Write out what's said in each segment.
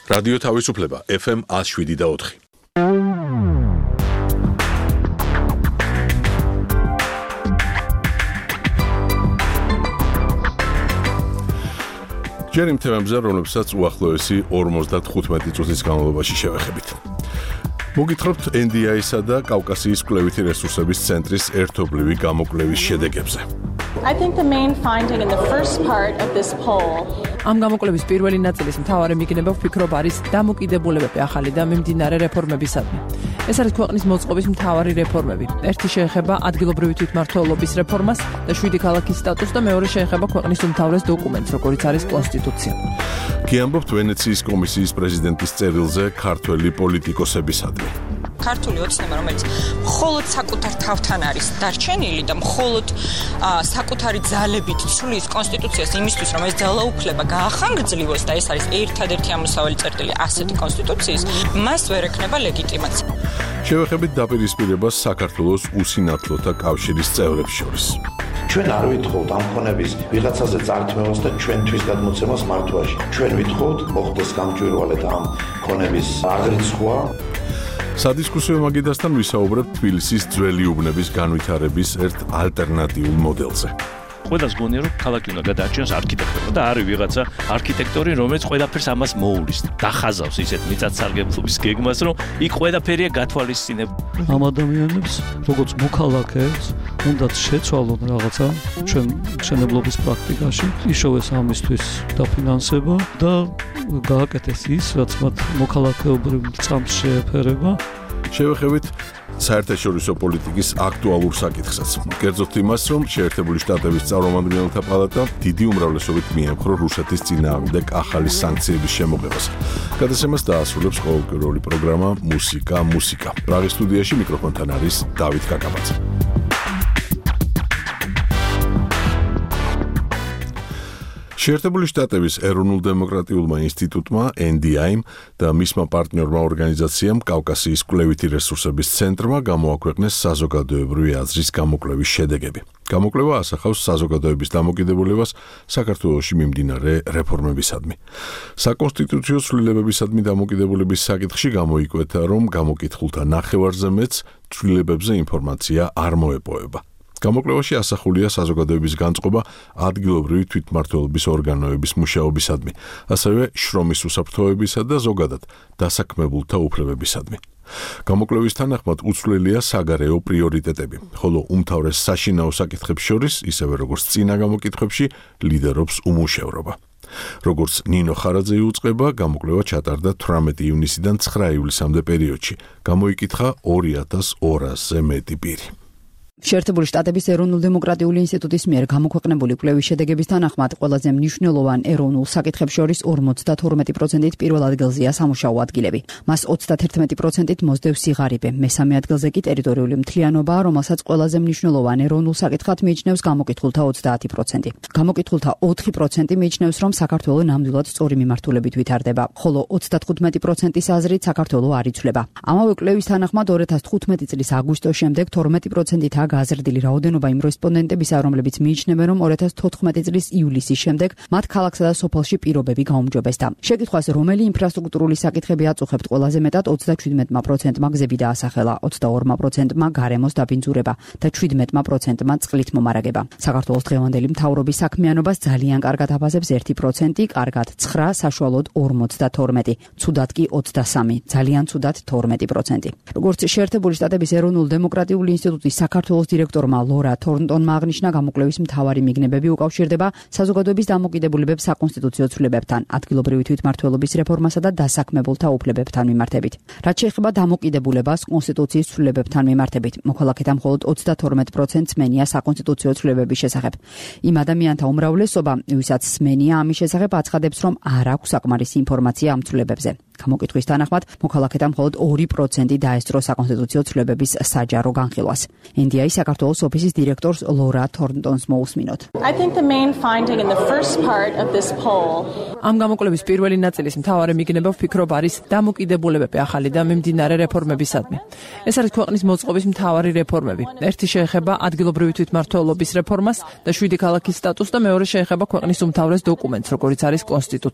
რადიო თავისუფლება FM 107.4. ჯერ იმ თემებზე, რომლებსაც უახლოესი 55 წუთის განმავლობაში შევეხებით. მოგითხრობთ NDI-სა და კავკასიის კვლევითი რესურსების ცენტრის ერთობლივი გამოკვლევის შედეგებზე. I think the main finding in the first part of this poll ამ გამოკვლევის პირველი ნაწილის მთავარი მიგნება ვფიქრობ არის დამოკიდებულებები ახალი და მიმდინარე რეფორმებისადმი. ეს არის ქვეყნის მოწყობის მთავარი რეფორმები. ერთი შეეხება ადგილობრივი თვითმმართველობის რეფორმას და 7 ქალაქის სტატუსს და მეორე შეეხება ქვეყნის უმთავრეს დოკუმენტს, როგორიც არის კონსტიტუცია. გიამბობთ ვენეციის კომისიის პრეზიდენტის წერილზე ქართველი პოლიტიკოსებისადმი. ქართული ოცნება, რომელიც მხოლოდ საკუთარ თავთან არის დარჩენილი და მხოლოდ საკუთარი ძალებით ცვლის კონსტიტუციას იმისთვის, რომ ეს ძალაუფლება გაახანგრძლივოს და ეს არის ერთადერთი ამოსავალი წერტილი ასეთი კონსტიტუციის, მას ვერ ექნება ლეგიტიმაცია. შევეხებით დაპირისპირებას საქართველოს უსინათლოთა კავშირის წევრებს შორის. ჩვენ არ ვითხოვთ ამ ხონების ვიღაცაზე წართმევას და ჩვენთვის გადმოცემას მართვაში. ჩვენ ვითხოვთ მოხდეს გამჭვირვალედ ამ ხონების აღრიცხვა. სადისკუსიო მაგიდასთან ვისაუბრებთ თბილისის ძველი უბნების განვითარების ერთ ალტერნატიულ მოდელზე. ყველას გონია რომ ქალაქი უნდა გადაარჩინოს არქიტექტორმა და არის ვიღაცა არქიტექტორი, რომელიც ყველაფერს ამას მოულის. დახაზავს ისეთ მიწათსარგებლობის გეგმას, რომ იქ ყველაფერია გათვალისწინებ. ამ ადამიანებს, როგორც მოქალაქეებს, უნდათ შეცვალონ რაღაცა ჩვენ მშენებლობის პრაქტიკაში, იშოვეს ამისთვის დაფინანსება და გააკეთეს ის, რაც მათ მოქალაქეობრივ წამს შეეფერება. შევეხებით საერთაშორისო პოლიტიკის აქტუალურ საკითხსაც. კერძოდ იმას, რომ შეერთებული შტატების წარმომადგენელთა პალატა დიდი უმრავლესობით მიემხრო რუსეთის წინააღმდეგ ახალი სანქციების შემოღებას. გადაცემას დაასრულებს ყოველკვირეული პროგრამა მუსიკა. პრაღის სტუდიაში მიკროფონთან არის დავით კაკაბაძე. შეერთებული შტატების ეროვნულ-დემოკრატიულმა ინსტიტუტმა NDI-მ და მისმა პარტნიორმა ორგანიზაციამ კავკასიის კვლევითი რესურსების ცენტრმა გამოაქვეყნეს საზოგადოებრივი აზრის გამოკვლევის შედეგები. გამოკვლევა ასახავს საზოგადოების დამოკიდებულებას საქართველოში მიმდინარე რეფორმებისადმი. საკონსტიტუციო ცვლილებებისადმი დამოკიდებულების საკითხში გამოიკვეთა, რომ გამოკითხულთა ნახევარზე მეტს ცვლილებებზე ინფორმაცია არ მოეპოვება. გამოკვლევაში ასახულია საზოგადოების განწყობა ადგილობრივი თვითმმართველობის ორგანოების მუშაობისადმი, ასევე შრომის უსაფრთხოებისა და ზოგადად დასაქმებულთა უფლებებისადმი. გამოკვლევის თანახმად უცვლელია საგარეო პრიორიტეტები, ხოლო უმთავრეს საშინაო საკითხებს შორის, ისევე როგორც წინა გამოკითხვებში, ლიდერობს უმუშევრობა. როგორც ნინო ხარაძე იუწყება, გამოკვლევა ჩატარდა 18 ივნისიდან 9 ივლისამდე პერიოდში. გამოიკითხა 2200-ზე მეტი პირი. შეერთებული შტატების ეროვნულ-დემოკრატიული ინსტიტუტის მიერ გამოქვეყნებული კვლევის შედეგების თანახმად ყველაზე მნიშვნელოვან ეროვნულ საკითხებს შორის 52%-ით პირველ ადგილზეა სამუშაო ადგილები. მას 31%-ით მოსდევს სიღარიბე. მესამე ადგილზე კი ტერიტორიული მთლიანობაა, რომელსაც ყველაზე მნიშვნელოვან ეროვნულ საკითხად მიიჩნევს გამოკითხულთა 30%. გამოკითხულთა 4% მიიჩნევს, რომ საქართველო ნამდვილად სწორი მიმართულებით ვითარდება, ხოლო 35%-ის აზრით საქართველო არ იცვლება. ამავე კვლევის თანახმად 2015 წლის აგვისტოს შემდეგ 12%-ით გაზრდილი რაოდენობა იმ რესპონდენტებისა, რომლებიც მიიჩნევენ, რომ 2014 წლის ივლისის შემდეგ მათ ქალაქსა და სოფელში პირობები გაუმჯობესდა. შეკითხვას, რომელი ინფრასტრუქტურული საკითხები აწუხებთ ყველაზე მეტად, 37%-მა გზები დაასახელა, 22%-მა გარემოს დაბინძურება და 17%-მა წყლით მომარაგება. საქართველოს დღევანდელი მთავრობის საქმიანობას ძალიან კარგად აფასებს 1%, კარგად 9, საშუალოდ 52, ცუდად კი 23, ძალიან ცუდად 12%. როგორც შეერთებული შტატების ეროვნულ-დემოკრატიული ინსტიტუტის საქართველოს დირექტორმა ლორა თორნტონმა აღნიშნა, გამოკვლევის მთავარი მიგნებები უკავშირდება საზოგადოების დამოკიდებულებებს საკონსტიტუციო ცვლილებებთან, ადგილობრივი თვითმმართველობის რეფორმასა და დასაქმებულთა უფლებებთან მიმართებით. რაც შეეხება დამოკიდებულებას კონსტიტუციის ცვლილებებთან მიმართებით, მოქალაქეთა მხოლოდ 32%-ს სმენია საკონსტიტუციო ცვლილებების შესახებ. იმ ადამიანთა უმრავლესობა, ვისაც სმენია ამის შესახებ, აცხადებს, რომ არ აქვს საკმარისი ინფორმაცია ამ ცვლილებებზე. გამოკითხვის თანახმად, მოქალაქეთა მხოლოდ 2% დაესწრო საკონსტიტუციო ცვლილებების საჯარო განხილვას. NDI საქართველოს ოფისის დირექტორს ლორა თორნტონს მოусმინოთ. I think the main finding in the first part of this poll ამ გამოკვლევის პირველი ნაწილის მთავარი მიგნება ვფიქრობ არის დამოკიდებულებები ახალი და მიმდინარე რეფორმებისადმი. ეს არის ქვეყნის მოწყობის მთავარი რეფორმები. ერთი შეეხება ადგილობრივი თვითმმართველობის რეფორმას და 7 ქალაქის სტატუსს და მეორე შეეხება ქვეყნის უმთავრეს დოკუმენტს, როგორიც არის კონსტიტუცია.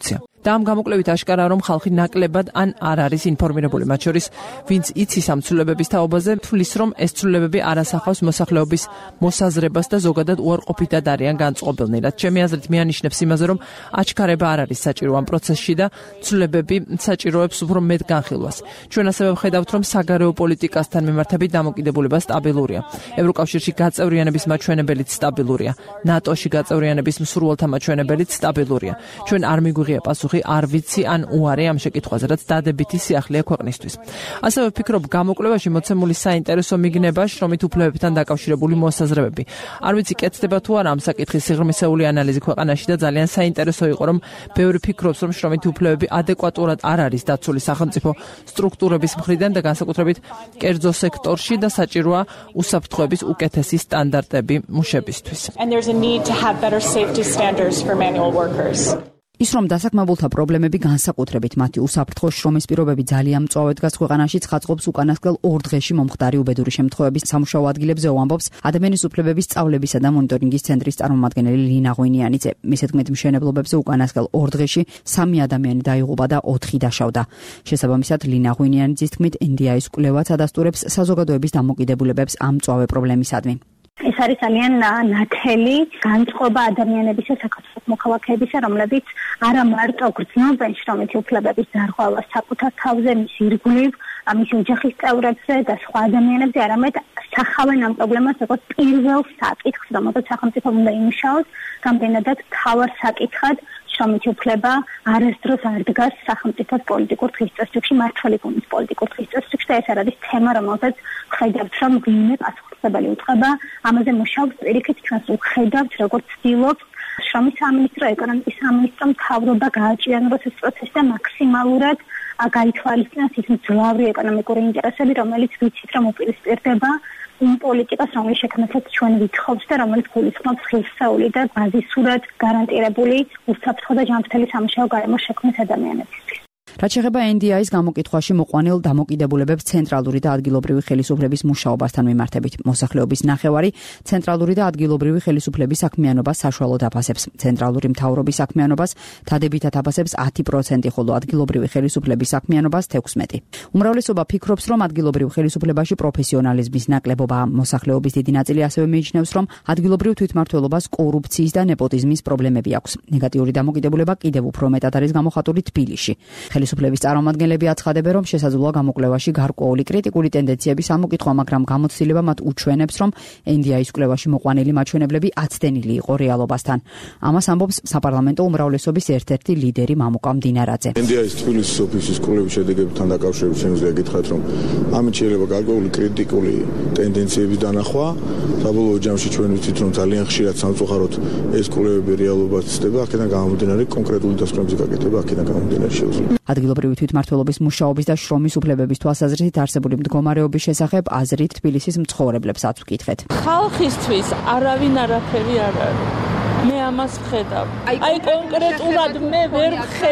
და ამ გამოკვლევით აშკარაა, რომ ხალხი ნაკლებად ან არ არის ინფორმირებული, მათ შორის ვინც იცის ამ ცვლილებების თაობაზე, თვლის, რომ ეს ცვლილებები არ ასახავს მოსახლეობის მოსაზრებას და ზოგადად უარყოფითად არიან განწყობილნი. რაც ჩემი აზრით მიანიშნებს იმაზე, რომ აჩქარება არ არის საჭირო ამ პროცესში და ცვლილებები საჭიროებს უფრო მეტ განხილვას. ჩვენ ასევე ვხედავთ, რომ საგარეო პოლიტიკასთან მიმართებით დამოკიდებულება სტაბილურია. ევროკავშირში გაწევრიანების მაჩვენებელიც სტაბილურია. ნატოში გაწევრიანების მსურველთა მაჩვენებელიც სტაბილურია. ჩვენ არ მიგვიღია პასუხი არ ვიცი ან უარი ამ შეკითხვაზე, რაც დადებითი სიახლეა ქვეყნისთვის. ასევე ვფიქრობ, გამოკვლევაში მოცემული საინტერესო მიგნება შრომით უფლებებთან დაკავშირებული მოსაზრებები. არ ვიცი, კეთდება თუ არა ამ საკითხის სიღრმისეული ანალიზი ქვეყანაში და ძალიან საინტერესო იყო, რომ ბევრი ფიქრობს, რომ შრომითი უფლებები ადეკვატურად არ არის დაცული სახელმწიფო სტრუქტურების მხრიდან და განსაკუთრებით კერძო სექტორში და საჭიროა უსაფრთხოების უკეთესი სტანდარტები მუშებისთვის. And there's a need to have better safety standards for manual workers. ის რომ დასაქმებულთა პრობლემები განსაკუთრებით მათი უსაფრთხო შრომის პირობები ძალიან მწვავედ დგას ქვეყანაში ცხადყოფს უკანასკნელ 2 დღეში მომხდარი უბედური შემთხვევების სამუშაო ადგილებზე ამბობს ადამიანის უფლებების სწავლებისა და მონიტორინგის ცენტრის წარმომადგენელი ლინა ღვინიანიძე. მისე თქმით, მშენებლობებზე უკანასკნელ 2 დღეში 3 ადამიანი დაიღუპა და 4 დაშავდა. შესაბამისად, ლინა ღვინიანიძის თქმით, NDI-ის კვლევაც ადასტურებს საზოგადოების დამოკიდებულებებს ამ მწვავე პრობლემისადმი. ეს არის ძალიან ნათელი განწყობა ადამიანების და საქართველოს მოქალაქეებისა, რომლებიც არა მარტო გრძნობენ შრომითი უფლებების დარღვევას საკუთარ თავზე, მის ირგვლივ, მისი ოჯახის წევრებზე და სხვა ადამიანებზე, არამედ სახავენ ამ პრობლემას როგორც პირველ საკითხს, რომელზეც სახელმწიფო უნდა იმუშაოს, გამდენადაც მთავარ საკითხად შრომითი უფლება არასდროს არ დგას სახელმწიფოს პოლიტიკურ დღესდღეში, მართველი გუნდის პოლიტიკურ დღესდღეში და ეს არის თემა, რომელზეც ხედავთ, რომ ვინმე პასუხისმგებელი უწყება, ამაზე მუშაობს პირიქით, ჩვენს უხედავთ, როგორც ცდილობს შრომის სამინისტრო, ეკონომიკის სამინისტრო, მთავრობა გააჭიანოს ეს პროცესი და მაქსიმალურად გაითვალისწინოს ის მძლავრი ეკონომიკური ინტერესები, რომელიც ვიცით, რომ უპირისპირდება იმ პოლიტიკას, რომელიც შექმნასაც ჩვენ ვითხოვთ და რომელიც გულისხმობს ღირსეული და ბაზისურად გარანტირებული უსაფრთხო და ჯანმრთელი სამუშაო გარემოს შექმნის ადამიანებისთვის. რაც შეეხება NDI-ის გამოკითხვაში მოყვანილ დამოკიდებულებებს ცენტრალური და ადგილობრივი ხელისუფლების მუშაობასთან მიმართებით. მოსახლეობის ნახევარი ცენტრალური და ადგილობრივი ხელისუფლების საქმიანობას საშუალოდ აფასებს. ცენტრალური მთავრობის საქმიანობას დადებითად აფასებს 10%, ხოლო ადგილობრივი ხელისუფლების საქმიანობას 16%. უმრავლესობა ფიქრობს, რომ ადგილობრივ ხელისუფლებაში პროფესიონალიზმის ნაკლებობაა. მოსახლეობის დიდი ნაწილი ასევე მიიჩნევს, რომ ადგილობრივ თვითმმართველობას კორუფციის და ნეპოტიზმის პრობლემები აქვს. ნეგატიური დამოკიდებულება კიდევ უფრო მეტად არის გამოხატული თბილისში. ხელისუფლების წარმომადგენლები აცხადებენ, რომ შესაძლოა გამოკვლევაში გარკვეული კრიტიკული ტენდენციების ამოკითხვა, მაგრამ გამოცდილება მათ უჩვენებს, რომ NDI-ის კვლევაში მოყვანილი მაჩვენებლები აცდენილი იყო რეალობასთან. ამას ამბობს საპარლამენტო უმრავლესობის ერთ-ერთი ლიდერი მამუკა მდინარაძე. NDI-ის თბილისის ოფისის კვლევის შედეგებთან დაკავშირებით შემიძლია გითხრათ, რომ ამით შეიძლება გარკვეული კრიტიკული ტენდენციების დანახვა. საბოლოო ჯამში ჩვენ ვიცით, რომ ძალიან ხშირად სამწუხაროდ ეს კვლევები რეალობას ცდება, აქედან გამომდინარე კონკრეტული დასკვნების გაკეთება, აქედან გამომდინარე შეუძლია. ადგილობრივი თვითმმართველობის მუშაობის და შრომის უფლებების თვალსაზრისით არსებული მდგომარეობის შესახებ აზრით თბილისის მცხოვრებლებსაც ვკითხეთ. ხალხისთვის არავინ არაფერი არ არის. მე ამას ვხედავ. აი კონკრეტულად მე ვერ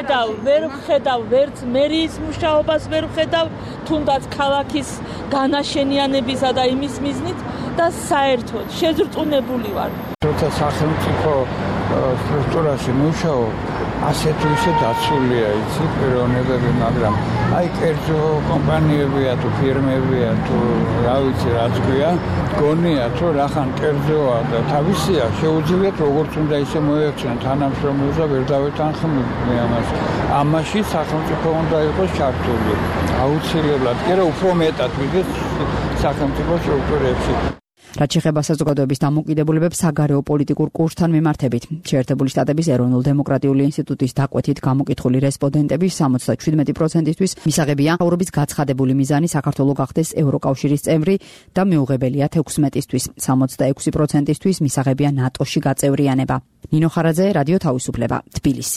ვხედავ ვერც მერიის მუშაობას ვერ ვხედავ, თუნდაც ქალაქის განაშენიანებისა და იმის მიზნით და საერთოდ შეზრწუნებული ვარ. როცა სახელმწიფო სტრუქტურაში მუშაობ, ასეთ ისე დაცულია იცი პიროვნებები, მაგრამ აი კერძო კომპანიებია თუ ფირმებია თუ რა ვიცი რაც ქვია, გონია თუ რახან კერძოა და თავისია, შეუძლიათ როგორც უნდა ისე მოექცნენ თანამშრომლებს და ვერ დავეთანხმებ მე ამას. ამაში სახელმწიფო უნდა იყოს ჩართული. აუცილებლად, კი რა უფრო მეტად ვიდრე სახელმწიფო სტრუქტურებში. რაც შეეხება საზოგადოების დამოკიდებულებებს საგარეო პოლიტიკურ კურსთან მიმართებით. შეერთებული შტატების ეროვნულ-დემოკრატიული ინსტიტუტის დაკვეთით გამოკითხული რესპონდენტების 77%-ისთვის მისაღებია მთავრობის გაცხადებული მიზანი საქართველოს გახდეს ევროკავშირის წევრი და მეუღებელია 16-ისთვის. 66%-ისთვის მისაღებია ნატოში გაწევრიანება. ნინო ხარაძე, რადიო თავისუფლება, თბილისი.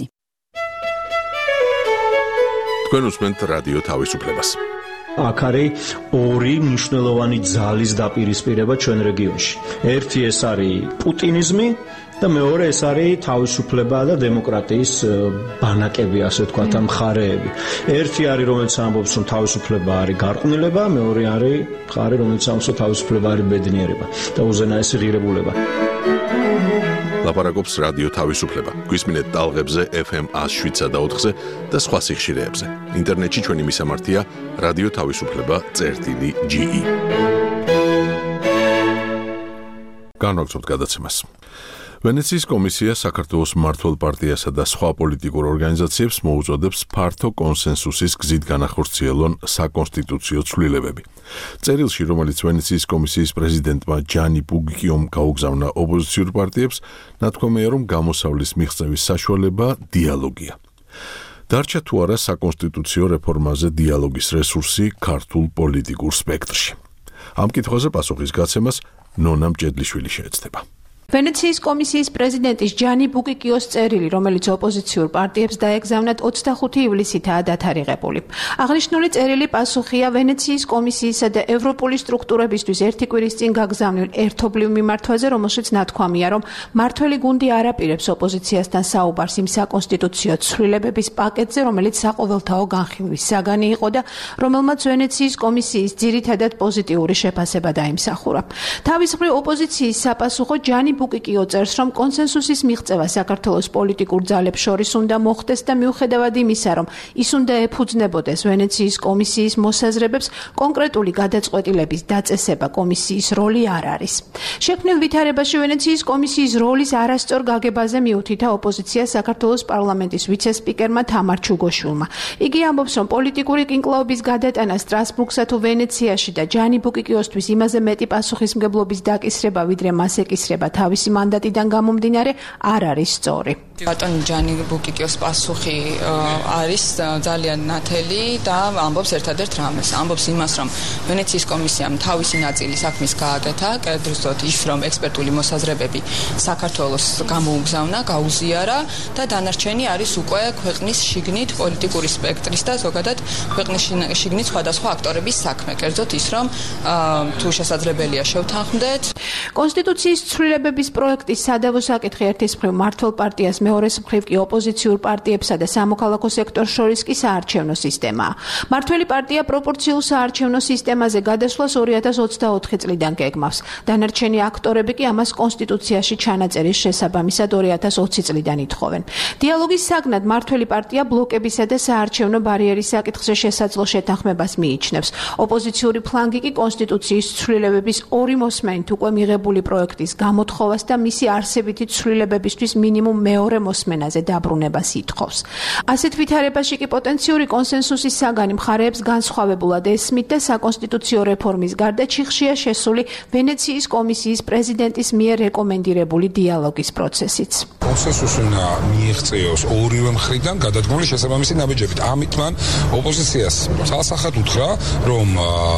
თქვენ უსმენთ რადიო თავისუფლებას. აქ არის ორი მნიშვნელოვანი ძალის დაპირისპირება ჩვენ რეგიონში. ერთი ეს არის პუტინიზმი და მეორე ეს არის თავისუფლება და დემოკრატიის ბანაკები, ასე ვთქვათ, მხარეები. ერთი არის, რომელიც ამბობს, რომ თავისუფლება არის გარყვნილება, მეორე არის მხარე, რომელიც ამბობს, რომ თავისუფლება არის ბედნიერება და უზენაესი ღირებულება. ლაპარაკობს რადიო თავისუფლება. გვისმინეთ ტალღებზე FM 107.4-ზე და სხვა სიხშირეებზე. ინტერნეტში ჩვენი მისამართია radioთავისუფლება.ge. განვაგრძობთ გადაცემას. ვენეციის კომისია საქართველოს მმართველ პარტიასა და სხვა პოლიტიკურ ორგანიზაციებს მოუწოდებს ფართო კონსენსუსის გზით განახორციელონ საკონსტიტუციო ცვლილებები. წერილში, რომელიც ვენეციის კომისიის პრეზიდენტმა ჯანი ბუგიკიომ გაუგზავნა ოპოზიციურ პარტიებს, ნათქვამია, რომ გამოსავლის მიღწევის საშუალება დიალოგია. დარჩა თუ არა საკონსტიტუციო რეფორმაზე დიალოგის რესურსი ქართულ პოლიტიკურ სპექტრში. ამ კითხვაზე პასუხის გაცემას ნონა მჭედლიშვილი შეეცდება. ვენეციის კომისიის პრეზიდენტის ჯანი ბუკიკიოს წერილი, რომელიც ოპოზიციურ პარტიებს დაეგზავნათ 25 ივლისითაა დათარიღებული. აღნიშნული წერილი პასუხია ვენეციის კომისიისა და ევროპული სტრუქტურებისთვის ერთი კვირის წინ გაგზავნილ ერთობლივ მიმართვაზე, რომელშიც ნათქვამია, რომ მმართველი გუნდი არ აპირებს ოპოზიციასთან საუბარს იმ საკონსტიტუციო ცვლილებების პაკეტზე, რომელიც საყოველთაო განხილვის საგანი იყო და რომელმაც ვენეციის კომისიის ძირითადად პოზიტიური შეფასება დაიმსახურა. თავის მხრივ ოპოზიციის საპასუხო ჯანი ბუკიკიო წერს, რომ კონსენსუსის მიღწევა საქართველოს პოლიტიკურ ძალებს შორის უნდა მოხდეს და მიუხედავად იმისა, რომ ის უნდა ეფუძნებოდეს ვენეციის კომისიის მოსაზრებებს, კონკრეტული გადაწყვეტილების დაწესება კომისიის როლი არ არის. შექმნილ ვითარებაში ვენეციის კომისიის როლის არასწორ გაგებაზე მიუთითა ოპოზიცია საქართველოს პარლამენტის ვიცე-სპიკერმა თამარ ჩუგოშვილმა. იგი ამბობს, რომ პოლიტიკური კინკლაობის გადატანა სტრასბურგსა თუ ვენეციაში და ჯანი ბუკიკიოსთვის იმაზე მეტი პასუხისმგებლობის დაკისრება, ვიდრე მას ეკისრება თავისი მანდატიდან გამომდინარე, არ არის სწორი. ბატონ ჯანი ბუკიკიოს პასუხი არის ძალიან ნათელი და ამბობს ერთადერთ რამეს. ამბობს იმას, რომ ვენეციის კომისიამ თავისი ნაწილი საქმის გააკეთა, კერძოდ ის, რომ ექსპერტული მოსაზრებები საქართველოს გამოუგზავნა, გაუზიარა და დანარჩენი არის უკვე ქვეყნის შიგნით პოლიტიკური სპექტრის და ზოგადად ქვეყნის შიგნით სხვადასხვა აქტორების საქმე. კერძოდ ის, რომ თუ შესაძლებელია შევთანხმდეთ. კონსტიტუციის ცვლილებების პროექტის სადავო საკითხი ერთის მხრივ მმართველ პარტიას, მეორეს მხრივ კი ოპოზიციურ პარტიებსა და სამოქალაქო სექტორს შორის კი საარჩევნო სისტემაა. მმართველი პარტია პროპორციულ საარჩევნო სისტემაზე გადასვლას 2024 წლიდან გეგმავს. დანარჩენი აქტორები კი ამას კონსტიტუციაში ჩანაწერის შესაბამისად 2020 წლიდან ითხოვენ. დიალოგის საგნად მმართველი პარტია ბლოკებისა და საარჩევნო ბარიერის საკითხზე შესაძლო შეთანხმებას მიიჩნევს. ოპოზიციური ფლანგი კი კონსტიტუციის ცვლილებების ორი მოსმენით უკვე მიღებული პროექტის გამოთხოვას და მისი არსებითი ცვლილებებისთვის მინიმუმ მეორე მოსმენაზე დაბრუნებას ითხოვს. ასეთ ვითარებაში კი პოტენციური კონსენსუსის საგანი მხარეებს განსხვავებულად ესმით და საკონსტიტუციო რეფორმის გარდა ჩიხშია შესული ვენეციის კომისიის პრეზიდენტის მიერ რეკომენდირებული დიალოგის პროცესიც. კონსენსუსი უნდა მიიღწეოს ორივე მხრიდან გადადგმული შესაბამისი ნაბიჯებით. ამით მან ოპოზიციას სასახად უთხრა, რომ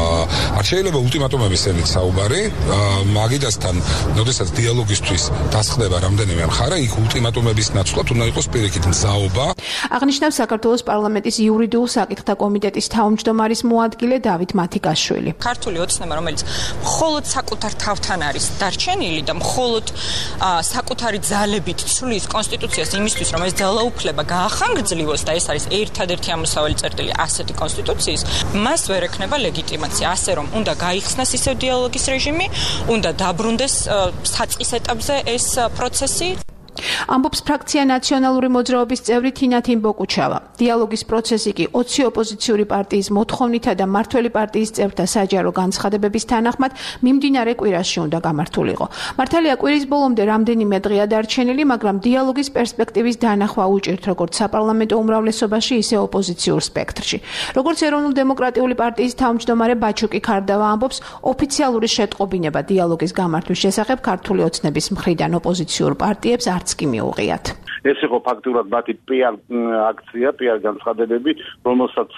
არ შეიძლება ულტიმატუმების ელით საუბარი, მაგიდასთან, როდესაც დიალოგისთვის დასხდება რამდენიმე მხარე, იქ ულტიმატუმების ნაცვლად უნდა იყოს პირიქით მზაობა. აღნიშნავს საქართველოს პარლამენტის იურიდიულ საკითხთა კომიტეტის თავმჯდომარის მოადგილე დავით მათიკაშვილი. ქართული ოცნება, რომელიც მხოლოდ საკუთარ თავთან არის დარჩენილი და მხოლოდ საკუთარი ძალებით ცვლის კონსტიტუციას იმისთვის, რომ ეს ძალაუფლება გაახანგრძლივოს და ეს არის ერთადერთი ამოსავალი წერტილი ასეთი კონსტიტუციის, მას ვერ ექნება ლეგიტიმაცია, ასე რომ უნდა გაიხსნას ისევ დიალოგის რეჟიმი, უნდა დაბრუნდეს საწყის ეტაპზე ეს პროცესი. ამბობს ფრაქცია ნაციონალური მოძრაობის წევრი თინა თიმბოკუჩავა. დიალოგის პროცესი კი 20 ოპოზიციური პარტიის მოთხოვნითა და მმართველი პარტიის წევრთა საჯარო განცხადებების თანახმად მიმდინარე კვირაში უნდა გამართულიყო. მართალია კვირის ბოლომდე რამდენიმე დღეა დარჩენილი, მაგრამ დიალოგის პერსპექტივის დანახვა უჭირთ როგორც საპარლამენტო უმრავლესობაში, ისე ოპოზიციურ სპექტრში. როგორც ეროვნულ-დემოკრატიული პარტიის თავმჯდომარე ბაჩუკი ქარდავა ამბობს, ოფიციალური შეტყობინება დიალოგის გამართვის შესახებ ქართული ოცნების მხრიდან ოპოზიციურ პარტიებს არც კი მიუღიათ. ეს იყო ფაქტურად მათი პიარ აქცია, პიარ განცხადებები, რომელსაც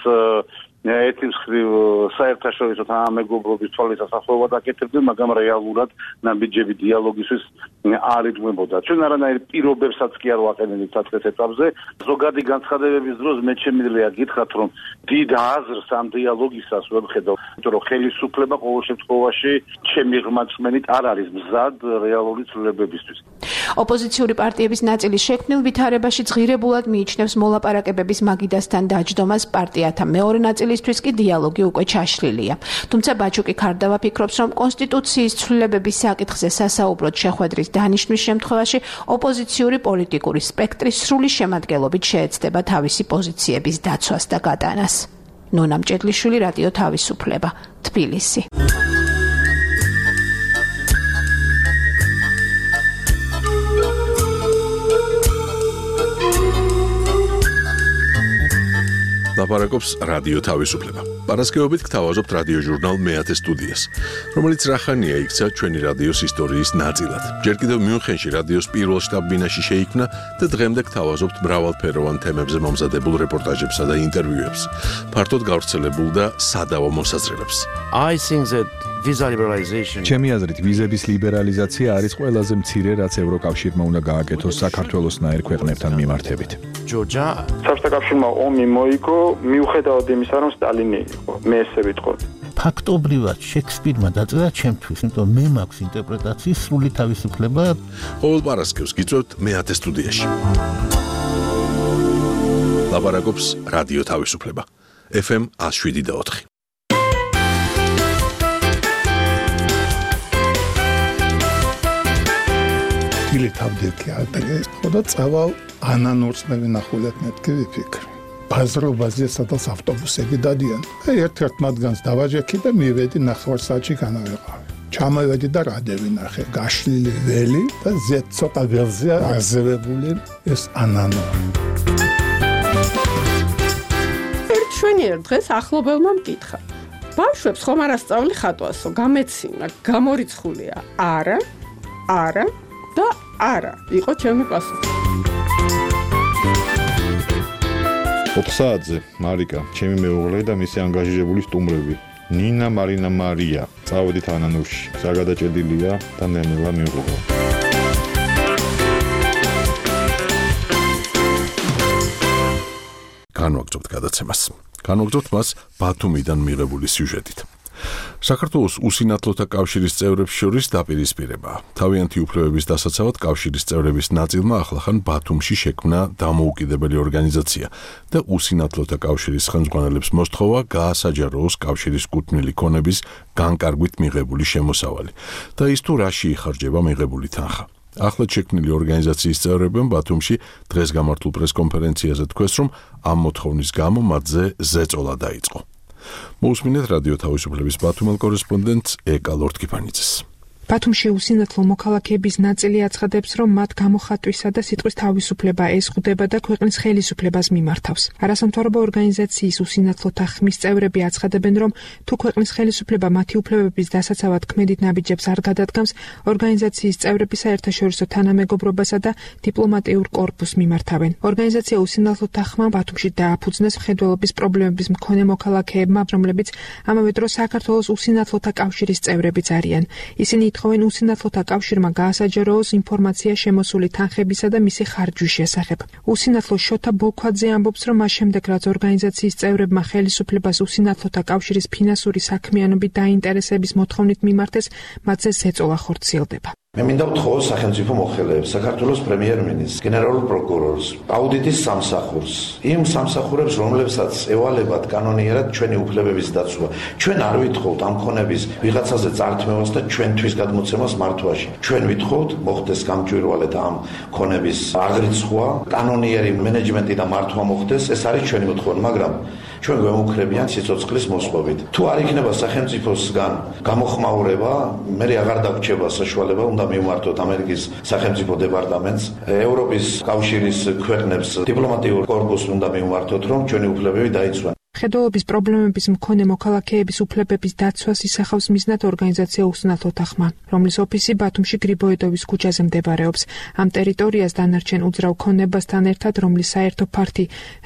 ეთის საერთაშორისო თანამეგობრობის თვალის ასახვევად აკეთებდნენ, მაგრამ რეალურად ნაბიჯები დიალოგისთვის არ იდგმებოდა. ჩვენ არანაირ პირობებსაც კი არ ვაყენებთ ასეთ ეტაპზე. ზოგადი განცხადებების დროს მე შემიძლია გითხრათ, რომ დიდ აზრს ამ დიალოგისას ვერ ვხედავ, იმიტომ რომ ხელისუფლება ყოველ შემთხვევაში ჩემი ღრმა წმენით არ არის მზად რეალური ცვლილებებისთვის. ოპოზიციური პარტიების ნაწილის შექმნილ ვითარებაში ძღირებულად მიიჩნევს მოლაპარაკებების მაგიდასთან დაჯდომას პარტიათა. მეორე ნაწილი გაგრძელისთვის კი დიალოგი უკვე ჩაშლილია. თუმცა ბაჩუკი ქარდავა ფიქრობს, რომ კონსტიტუციის ცვლილებების საკითხზე სასაუბროდ შეხვედრის დანიშნვის შემთხვევაში ოპოზიციური პოლიტიკური სპექტრის სრული შემადგენლობით შეეცდება თავისი პოზიციების დაცვას და გატანას. ნონა მჭედლიშვილი, რადიო თავისუფლება, თბილისი. ლაპარაკობს რადიო თავისუფლება. პარასკევობით გთავაზობთ რადიო ჟურნალ მეათე სტუდიას, რომელიც რახანია იქცა ჩვენი რადიოს ისტორიის ნაწილად. ჯერ კიდევ მიუნხენში რადიოს პირველ შტაბ-ბინაში შეიქმნა და დღემდე გთავაზობთ მრავალფეროვან თემებზე მომზადებულ რეპორტაჟებსა და ინტერვიუებს, ფართოდ გავრცელებულ და სადავო მოსაზრებებს. ჩემი აზრით, ვიზების ლიბერალიზაცია არის ყველაზე მცირე, რაც ევროკავშირმა უნდა გააკეთოს საქართველოსნაირ ქვეყნებთან მიმართებით. საბჭოთა კავშირმა ომი მოიგო, მიუხედავად იმისა, რომ სტალინი იყო, მე ესე ვიტყოდი. ფაქტობრივად შექსპირმა დაწერა ჩემთვის, იმიტომ მე მაქვს ინტერპრეტაციის სრული თავისუფლება. ყოველ პარასკევს გიწევთ მეათე სტუდიაში. ლაპარაკობს რადიო თავისუფლება. FM 107.4. Ili tabdeki adre, xoda წავალ ანანორსნები ნახულეთ მეთქი ვიფიქრე. ბაზრობაზე სადაც ავტობუსები დადიან. ერთ-ერთ მათგანს დავაჯექი და მივედი ნახევარსაათში განავეყავი. ჩამოვედი და რადევი ნახე, გაშლილი ველი და ცოტა ველზე აზევებული ეს ანანო. ჩვენიერ დღეს ახლობელმა მკითხა. ბავშვებს ხომ არ ასწავლი ხატვასო, გამეცინა, გამორიცხულია. არა, არა და არა, იყო ჩემი პასუხი. ოთხსაათზე მარიკა, ჩემი მეუღლე და მისი ანგაჟირებული სტუმრები. ნინა, მარინა, მარია. წავედით ანანურში. გზა გადაჭედილია და ნენელა მივიღო. განვაგრძობთ გადაცემას. განვაგრძობთ მას ბათუმიდან მიღებული სიუჟეტით. საქართველოს უსინათლოთა კავშირის წევრებს შორის დაპირისპირება. თავიანთი უფლებების დასაცავად კავშირის წევრების ნაწილმა ახლახან ბათუმში შექმნა დამოუკიდებელი ორგანიზაცია და უსინათლოთა კავშირის ხელმძღვანელებს მოსთხოვა გაასაჯაროოს კავშირის კუთვნილი ქონების განკარგვით მიღებული შემოსავალი და ის თუ რაში იხარჯება მიღებული თანხა. ახლად შექმნილი ორგანიზაციის წევრებმა ბათუმში დღეს გამართულ პრესკონფერენციაზე თქვეს, რომ ამ მოთხოვნის გამო მათზე ზეწოლა დაიწყო. მოусმინეთ რადიო თავისუფლების ბათუმელ კორესპონდენტს ეკა ლორთქიფანიძეს. ბათუმში უსინათლო მოქალაქეების ნაწილი აცხადებს, რომ მათ გამოხატვისა და სიტყვის თავისუფლება ეზღუდება და ქვეყნის ხელისუფლებას მიმართავს. არასამთავრობო ორგანიზაციის უსინათლოთა ხმის წევრები აცხადებენ, რომ თუ ქვეყნის ხელისუფლება მათი უფლებების დასაცავად ქმედით ნაბიჯებს არ გადადგამს, ორგანიზაციის წევრები საერთაშორისო თანამეგობრობასა და დიპლომატიურ კორპუსს მიმართავენ. ორგანიზაცია უსინათლოთა ხმა ბათუმში დააფუძნეს მხედველობის პრობლემების მქონე მოქალაქეებმა, რომლებიც ამავე დროს საქართველოს უსინათლოთა კავშირის წევრებიც არიან. ისინი ითხოვენ უსინათლოთა კავშირმა გაასაჯაროოს ინფორმაცია შემოსული თანხებისა და მისი ხარჯვის შესახებ. უსინათლო შოთა ბოლქვაძე ამბობს, რომ მას შემდეგ, რაც ორგანიზაციის წევრებმა ხელისუფლებას უსინათლოთა კავშირის ფინანსური საქმიანობით დაინტერესების მოთხოვნით მიმართეს, მათზე ზეწოლა ხორციელდება. მე მინდა ვთხოვო სახელმწიფო მოხელეებს, საქართველოს პრემიერ-მინისტრს, გენერალურ პროკურორს, აუდიტის სამსახურს, იმ სამსახურებს, რომლებსაც ევალებათ კანონიერად ჩვენი უფლებების დაცვა. ჩვენ არ ვითხოვთ ამ ქონების ვიღაცაზე წართმევას და ჩვენთვის გადმოცემას მართვაში. ჩვენ ვითხოვთ მოხდეს გამჭვირვალედ ამ ქონების აღრიცხვა, კანონიერი მენეჯმენტი და მართვა მოხდეს, ეს არის ჩვენი მოთხოვნა, მაგრამ ჩვენ გვემუქრებიან სიცოცხლის მოსყობით. თუ არ იქნება სახელმწიფოსგან გამოხმაურება, მე აღარ დაგვრჩება საშუალება უნდა მივმართოთ ამერიკის სახელმწიფო დეპარტამენტს, ევროპის კავშირის ქვეყნებს დიპლომატიურ კორპუსს უნდა მივმართოთ, რომ ჩვენი უფლებები დაიცვან. მხედველობის პრობლემების მქონე მოქალაქეების უფლებების დაცვას ისახავს მიზნად ორგანიზაცია უსინათლოთა ხმა, რომლის ოფისი ბათუმში გრიბოედოვის ქუჩაზე მდებარეობს. ამ ტერიტორიას დანარჩენ უძრავ ქონებასთან ერთად, რომლის საერთო ფართი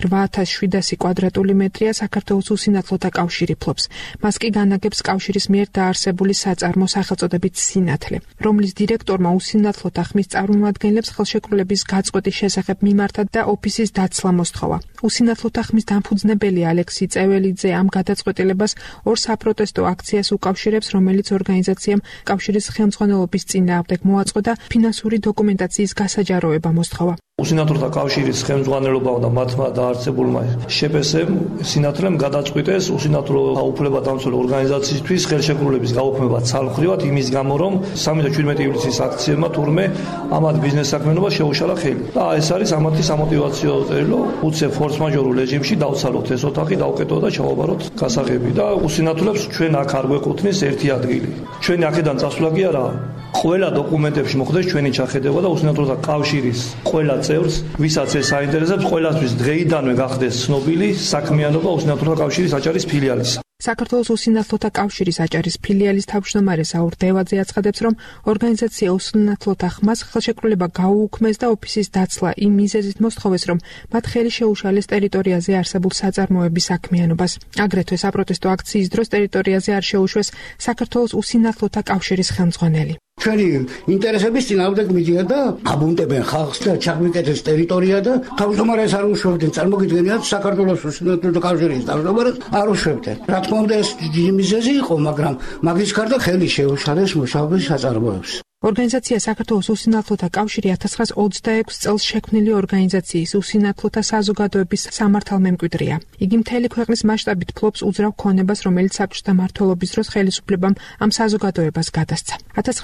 8700 კვადრატული მეტრია, საქართველოს უსინათლოთა კავშირი ფლობს. მას კი განაგებს კავშირის მიერ დაარსებული საწარმო სახელწოდებით სინათლე, რომლის დირექტორმა უსინათლოთა ხმის წარმომადგენლებს ხელშეკრულების გაწყვეტის შესახებ მიმართა და ოფისის დაცლა მოსთხოვა. უსინათლოთა ხმის დამფუძნებელი ალექსი წეველიძე ამ გადაწყვეტილებას ორ საპროტესტო აქციას უკავშირებს, რომელიც ორგანიზაციამ კავშირის ხელმძღვანელობის წინააღმდეგ მოაწყო და ფინანსური დოკუმენტაციის გასაჯაროება მოსთხოვა. უსინათლოთა კავშირის ხელმძღვანელობამ და მათმა დაარსებულმა შპს-ემ სინათლემ გადაწყვიტეს უსინათლო უფლებადამცველი ორგანიზაციისთვის ხელშეკრულების გაუქმება ცალმხრივად იმის გამო, რომ 3-17 ივლისის აქციებმა თურმე ამათ ბიზნეს საქმიანობას შეუშალა ხელი. და ეს არის ამათი სამოტივაციო წერილო, უცებ ფორს-მაჟორულ რეჟიმში დავცალოთ ეს ოთახი, დავკეტოთ და ჩავაბაროთ გასაღები და უსინათლებს ჩვენ აქ არ გვეკუთვნის ერთი ადგილი. ჩვენი აქედან წასვლა კი არა, ყველა დოკუმენტებში მოხდეს ჩვენი ჩახედება და უსინათლოთა კავშირის ყველა წევრს, ვისაც ეს აინტერესებს, ყველასთვის დღეიდანვე გახდეს ცნობილი საქმიანობა უსინათლოთა კავშირის აჭარის ფილიალის. საქართველოს უსინათლოთა კავშირის აჭარის ფილიალის თავმჯდომარე საურ დევაძე აცხადებს, რომ ორგანიზაცია უსინათლოთა ხმას ხელშეკრულება გაუუქმეს და ოფისის დაცლა იმ მიზეზით მოსთხოვეს, რომ მათ ხელი შეუშალეს ტერიტორიაზე არსებულ საწარმოების საქმიანობას. აგრეთვე საპროტესტო აქციის დროს ტერიტორიაზე არ შეუშვეს საქართველოს უსინათლოთა კავშირის ხელმძღვანელი. ჩვენი ინტერესების წინააღმდეგ მიდიან და აბუნტებენ ხალხს და ჩაგვიკეთეს ტერიტორია და თავმჯდომარეს არ უშვებდნენ. წარმოგიდგენიათ საქართველოს უსინათლოთა კავშირის თავმჯდომარეს არ უშვებდნენ. რა თქმა უნდა ეს დიდი მიზეზი იყო, მაგრამ მაგის გარდა ხელი შეუშალეს მუშაობის საწარმოებს. ორგანიზაცია საქართველოს უსინათლოთა კავშირი 1926 წელს შექმნილი ორგანიზაციის უსინათლოთა საზოგადოების სამართალმემკვიდრეა. იგი მთელი ქვეყნის მასშტაბით ფლობს უძრავ ქონებას, რომელიც საბჭოთა მმართველობის დროს ხელისუფლებამ ამ საზოგადოებას გადასცა.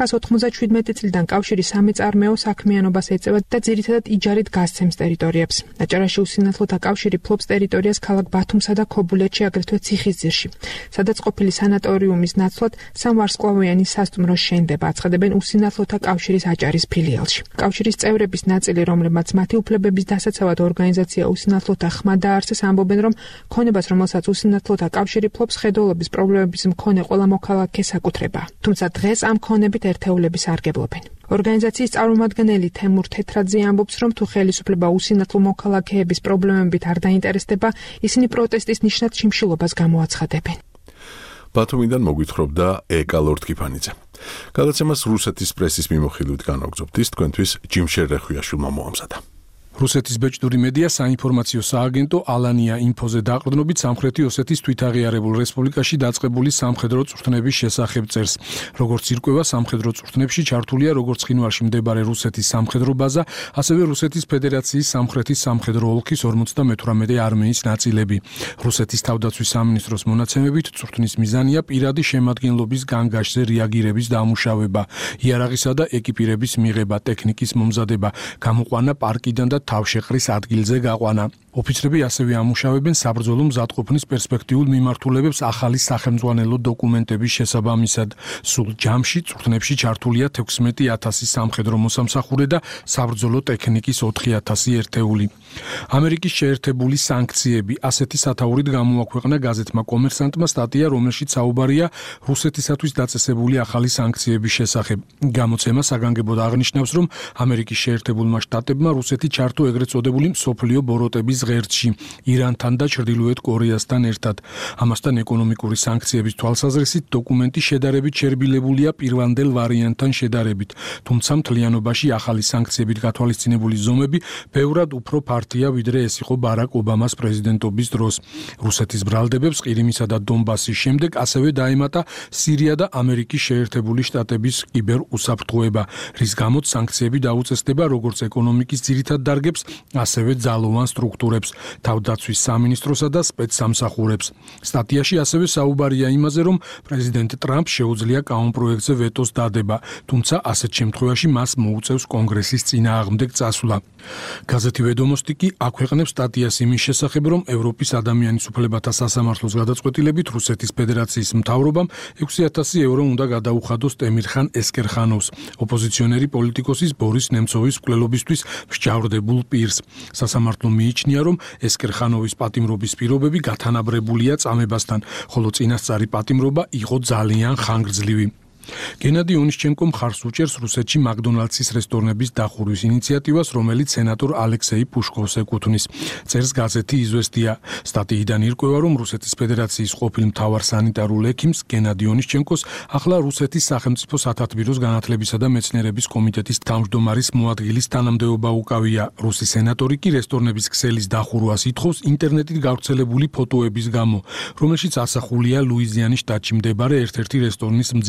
1997 წლიდან კავშირი სამეწარმეო საქმიანობას ეწევა და ძირითადად იჯარით გასცემს ტერიტორიებს. აჭარაში უსინათლოთა კავშირი ფლობს ტერიტორიას ქალაქ ბათუმსა და ქობულეთში, აგრეთვე ციხისძირში, სადაც ყოფილი სანატორიუმის ნაცვლად სამვარსკვლავიანი სასტუმრო შენდება, აცხადებენ უსინათლოთა კავშირის აჭარის ფილიალში. კავშირის წევრების ნაწილი, რომლებმაც მათი უფლებების დასაცავად ორგანიზაცია უსინათლოთა ხმა დაარსეს, ამბობენ, რომ ქონებას, რომელსაც უსინათლოთა კავშირი ფლობს, ხედულობის პრობლემების მქონე ყველა მოქალაქე საკუთრება. თუმცა დღეს ამ ქონებით ერთეულები სარგებლობენ. ორგანიზაციის წარმომადგენელი თემურ თეთრაძე ამბობს, რომ თუ ხელისუფლება უსინათლო მოქალაქეების პრობლემებით არ დაინტერესდება, ისინი პროტესტის ნიშნად შიმშილობას გამოაცხადებენ. ბათუმიდან მოგვითხრობდა ეკა ლორდკიფანიძე. გადაცემას რუსეთის პრესის მიმოხილვით განვაგრძობთ, თქვენთვის ჯიმშერ რეხვიაშვილმა მოამზადა. რუსეთის ბეჭდური მედია საინფორმაციო სააგენტო ალანია ინფოზე დაყრდნობით სამხრეთი ოსეთის თვითაღიარებულ რესპუბლიკაში დაწყებული სამხედრო წვრთნების შესახებ წერს. როგორც ირკვევა, სამხედრო წვრთნებში ჩართულია როგორც ცხინვალში მდებარე რუსეთის სამხედრო ბაზა, ასევე რუსეთის ფედერაციის სამხრეთის სამხედრო ოლქის 58 არმიის ნაწილები. რუსეთის თავდაცვის სამინისტროს მონაცემებით, წვრთნის მიზანია პირადი შემადგენლობის განგაშზე რეაგირების დამუშავება, იარაღისა და ეკიპირების მიღება, ტექნიკის მომზადება, გამოყვანა პარკიდან და თავშეყრის ადგილზე გაყვანა. ოფიცრები ასევე ამუშავებენ საბრძოლო მზადყოფნის პერსპექტიულ მიმართულებებს ახალი სახელმძღვანელო დოკუმენტების შესაბამისად. სულ ჯამში წვრთნებში ჩართულია 16,000 სამხედრო მოსამსახურე და საბრძოლო ტექნიკის 4,000 ერთეული. ამერიკის შეერთებული სანქციები ასეთი სათაურით გამოაქვეყნა გაზეთმა კომერსანტმა სტატია, რომელშიც საუბარია რუსეთისათვის დაწესებული ახალი სანქციების შესახებ. გამოცემა საგანგებოდ აღნიშნავს, რომ ამერიკის შეერთებულმა შტატებმა რუსეთი ჩართო ეგრეთ წოდებული მსოფლიო ბოროტების ღერძში ირანთან და ჩრდილოეთ კორეასთან ერთად. ამასთან ეკონომიკური სანქციების თვალსაზრისით დოკუმენტი შედარებით შერბილებულია პირვანდელ ვარიანტთან შედარებით, თუმცა მთლიანობაში ახალი სანქციებით გათვალისწინებული ზომები ბევრად უფრო ფართია, ვიდრე ეს იყო ბარაკ ობამას პრეზიდენტობის დროს. რუსეთის ბრალდებებს ყირიმისა და დონბასის შემდეგ ასევე დაემატა სირია და ამერიკის შეერთებული შტატების კიბერუსაფრთხოება, რის გამოც სანქციები დაუწესდება როგორც ეკონომიკის ძირითად დარგებს, ასევე ძალოვან სტრუქტურებს, თავდაცვის სამინისტროსა და სპეცსამსახურებს. სტატიაში ასევე საუბარია იმაზე, რომ პრეზიდენტ ტრამპს შეუძლია კანონპროექტზე ვეტოს დადება, თუმცა ასეთ შემთხვევაში მას მოუწევს კონგრესის წინააღმდეგ წასვლა. გაზეთი ვედომოსტი კი აქვეყნებს სტატიას იმის შესახებ, რომ ევროპის ადამიანის უფლებათა სასამართლოს გადაწყვეტილებით რუსეთის ფედერაციის მთავრობამ 6,000 ევრო უნდა გადაუხადოს ტემირხან ესკერხანოვს, ოპოზიციონერი პოლიტიკოსის ბორის ნემცოვის მკვლელობისთვის მსჯავრდებულ პირს. სასამართლო მიიჩნია, რომ ესკერხანოვის პატიმრობის პირობები გათანაბრებულია წამებასთან, ხოლო წინასწარი პატიმრობა იყო ძალიან ხანგრძლივი. გენადი ონიშჩენკო მხარს უჭერს რუსეთში მაკდონალდსის რესტორნების დახურვის ინიციატივას, რომელიც სენატორ ალექსეი პუშკოვს ეკუთვნის. წერს გაზეთი იზვესტია. სტატიიდან ირკვევა, რომ რუსეთის ფედერაციის ყოფილ მთავარ სანიტარულ ექიმს გენადი ონიშჩენკოს ახლა რუსეთის სახელმწიფო სათათბიროს განათლებისა და მეცნიერების კომიტეტის თავმჯდომარის მოადგილის თანამდებობა უკავია. რუსი სენატორი კი რესტორნების ქსელის დახურვას ითხოვს ინტერნეტით გავრცელებული ფოტოების გამო, რომელშიც ასახულია ლუიზიანის შტატში მდებარე ერთ-ერთი რესტორნის მძიმე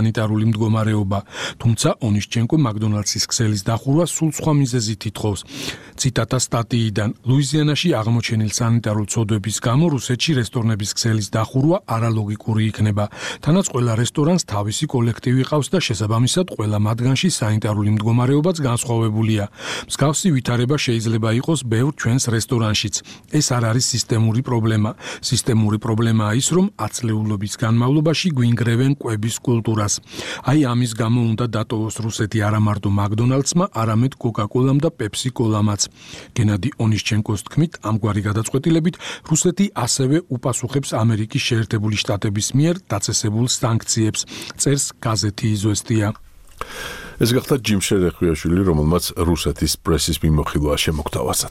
სანიტარული მდგომარეობა. თუმცა ონიშჩენკო მაკდონალდსის ქსელის დახურვა სულ სხვა მიზეზით ითხოვს. ციტატა სტატიიდან: ლუიზიანაში აღმოჩენილ სანიტარულ ცოდვების გამო რუსეთში რესტორნების ქსელის დახურვა არალოგიკური იქნება. თანაც ყველა რესტორანს თავისი კოლექტივი ყავს და შესაბამისად ყველა მათგანში სანიტარული მდგომარეობაც განსხვავებულია. მსგავსი ვითარება შეიძლება იყოს ბევრ ჩვენს რესტორანშიც. ეს არ არის სისტემური პრობლემა. სისტემური პრობლემაა ის, რომ ათწლეულობის განმავლობაში გვინგრევენ კვების კულტურას. აი ამის გამო უნდა დატოვოს რუსეთი არა მარტო მაკდონალდსმა, არამედ კოკა-კოლამ და პეპსი-კოლამაც. გენადი ონიშჩენკოს თქმით, ამგვარი გადაწყვეტილებით რუსეთი ასევე უპასუხებს ამერიკის შეერთებული შტატების მიერ დაწესებულ სანქციებს. წერს გაზეთი „იზვესტია“. ეს გახდა ჯიმ შერეხვიაშვილი, რომელმაც რუსეთის პრესის მიმოხილვა შემოგთავაზა.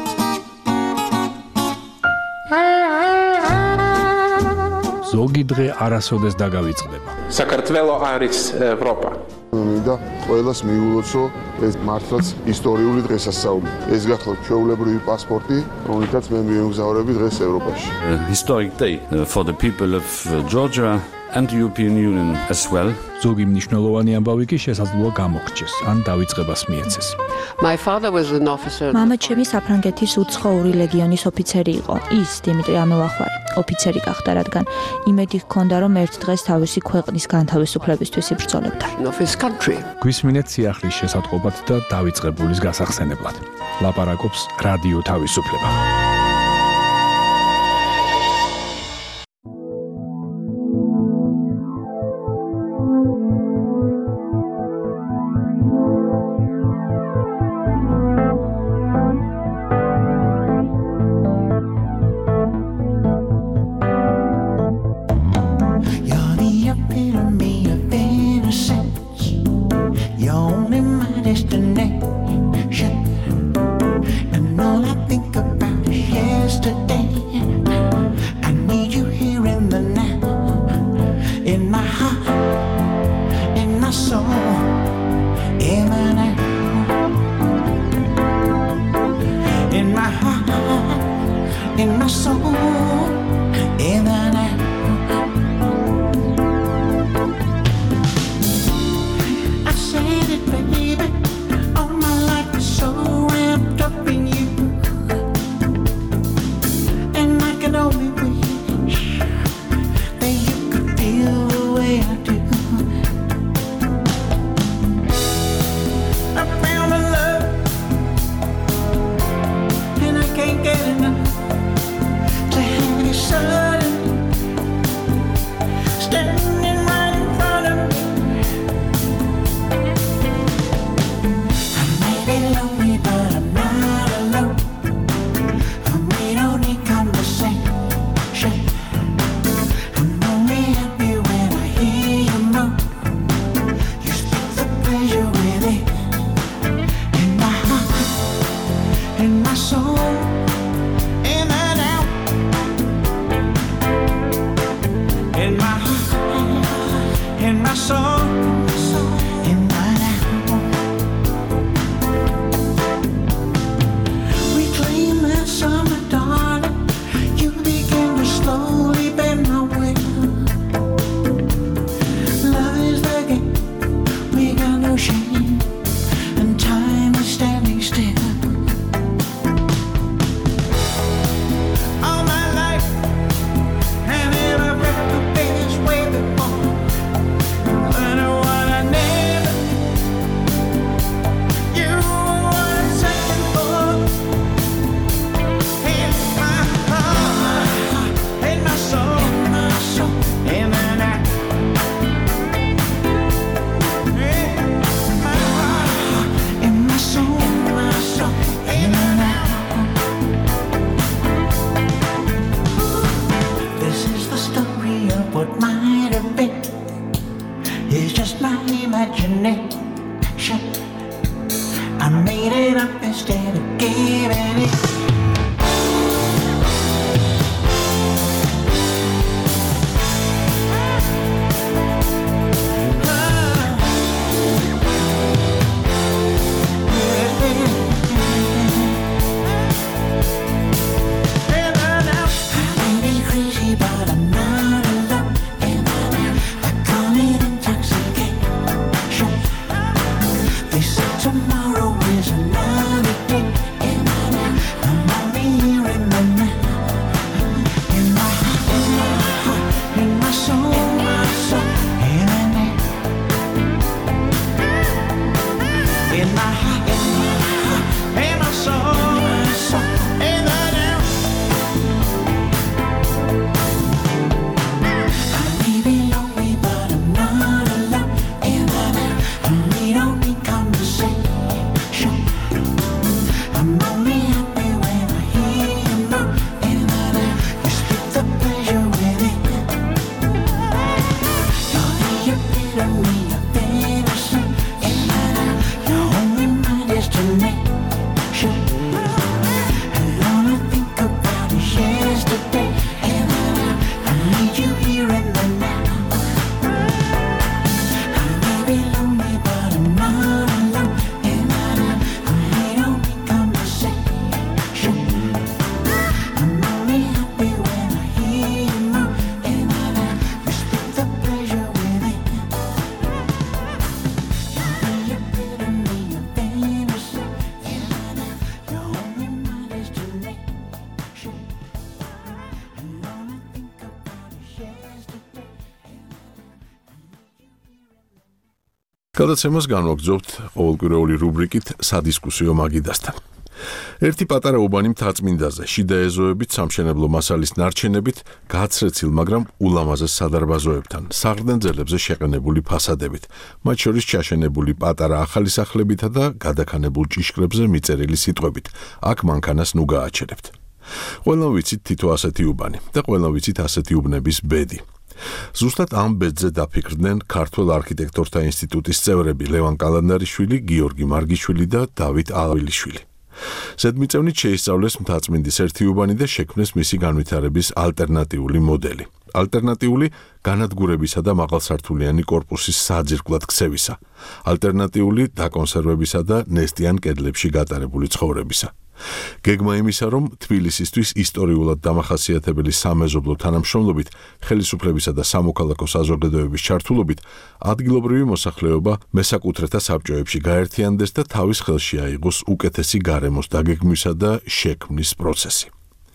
ზოგი დღე არასოდეს დაგავიწყდება. საქართველო არის ევროპა. მინდა ყველას მიულოცო ეს მართლაც ისტორიული დღესასწაული. ეს გახლავთ ჩვეულებრივი პასპორტი, რომელთაც მე მიემგზავრები დღეს ევროპაში. Historic day for the people of Georgia and the European Union as well. ზოგი მნიშვნელოვანი ამბავი კი შესაძლოა გამოგრჩეს, ან დავიწყებას მიეცეს. My father was an officer. მამა ჩემი საფრანგეთის უცხოური ლეგიონის ოფიცერი იყო. ის დიმიტრი ამელახვარი ოფიცერი გახდა, რადგან იმედი ჰქონდა, რომ ერთ დღეს თავისი ქვეყნის განთავისუფლებისთვის იბრძოლებდა. გვისმინეთ სიახლის შესატყობად და დავიწყებულის გასახსენებლად. ლაპარაკობს რადიო თავისუფლება. გადაცემას განვაგრძობთ ყოველკვირეული რუბრიკით სადისკუსიო მაგიდასთან. ერთი პატარა უბანი მთაწმინდაზე, შიდა ეზოებით სამშენებლო მასალის ნარჩენებით, გააცრეცილ, მაგრამ ულამაზეს სადარბაზოებთან, საყრდენძელებზე შეყენებული ფასადებით, მათ შორის ჩაშენებული პატარა ახალი სახლებითა და გადაქანებულ ჭიშკრებზე მიწერილი სიტყვებით. აქ მანქანას ნუ გააჩერებთ. ყველამ ვიცით თითო ასეთი უბანი და ყველამ ვიცით ასეთი უბნების ბედი. ზუსტად ამ ბედზე დაფიქრდნენ ქართველ არქიტექტორთა ინსტიტუტის წევრები ლევან კალანდარიშვილი, გიორგი მარგიშვილი და დავით ალავილიშვილი. ზედმიწევნით შეისწავლეს მთაწმინდის ერთი უბანი და შექმნეს მისი განვითარების ალტერნატიული მოდელი. ალტერნატიული განადგურებისა და მაღალსართულიანი კორპუსის საძირკვლად ქცევისა, ალტერნატიული დაკონსერვებისა და ნესტიან კედლებში გატარებული ცხოვრებისა. გეგმა იმისა, რომ თბილისისთვის ისტორიულად დამახასიათებელი სამეზობლო თანამშრომლობით, ხელისუფლებისა და სამოქალაქო საზოგადოების ჩართულობით, ადგილობრივი მოსახლეობა მესაკუთრეთა საბჭოებში გაერთიანდეს და თავის ხელში აიღოს უკეთესი გარემოს დაგეგმვისა და შექმნის პროცესი.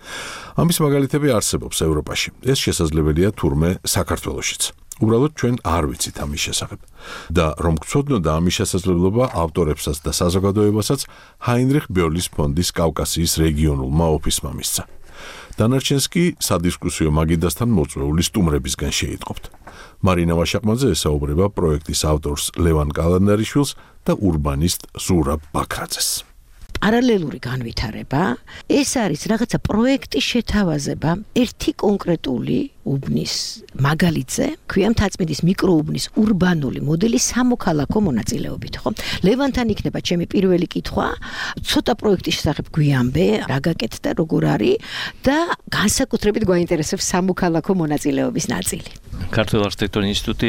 ამის მაგალითები არსებობს ევროპაში. ეს შესაძლებელია თურმე საქართველოშიც. უბრალოდ ჩვენ არ ვიცით ამის შესახებ. და რომ გცოდნოდა ამის შესაძლებლობა ავტორებსაც და საზოგადოებასაც ჰაინრიხ ბიორლის ფონდის კავკასიის რეგიონულმა ოფისმა მისცა. დანარჩენს კი სადისკუსიო მაგიდასთან მოწვეული სტუმრებისგან შეიტყობთ. მარინა ვაშაყმაძე ესაუბრება პროექტის ავტორს ლევან კალანდარიშვილს და ურბანისტ ზურაბ ბაქრაძეს. პარალელური განვითარება, ეს არის რაღაცა პროექტის შეთავაზება ერთი კონკრეტული უბნის მაგალითზე, ქვია მთაწმინდის მიკროუბნის ურბანული მოდელი სამოქალაქო მონაწილეობით, ხო? ლევანთან იქნება ჩემი პირველი კითხვა, ცოტა პროექტის შესახებ გვიამბე, რა გაკეთდა, როგორ არის და განსაკუთრებით გვაინტერესებს სამოქალაქო მონაწილეობის ნაწილი. ქართულ არქიტექტურის ინსტიტუტი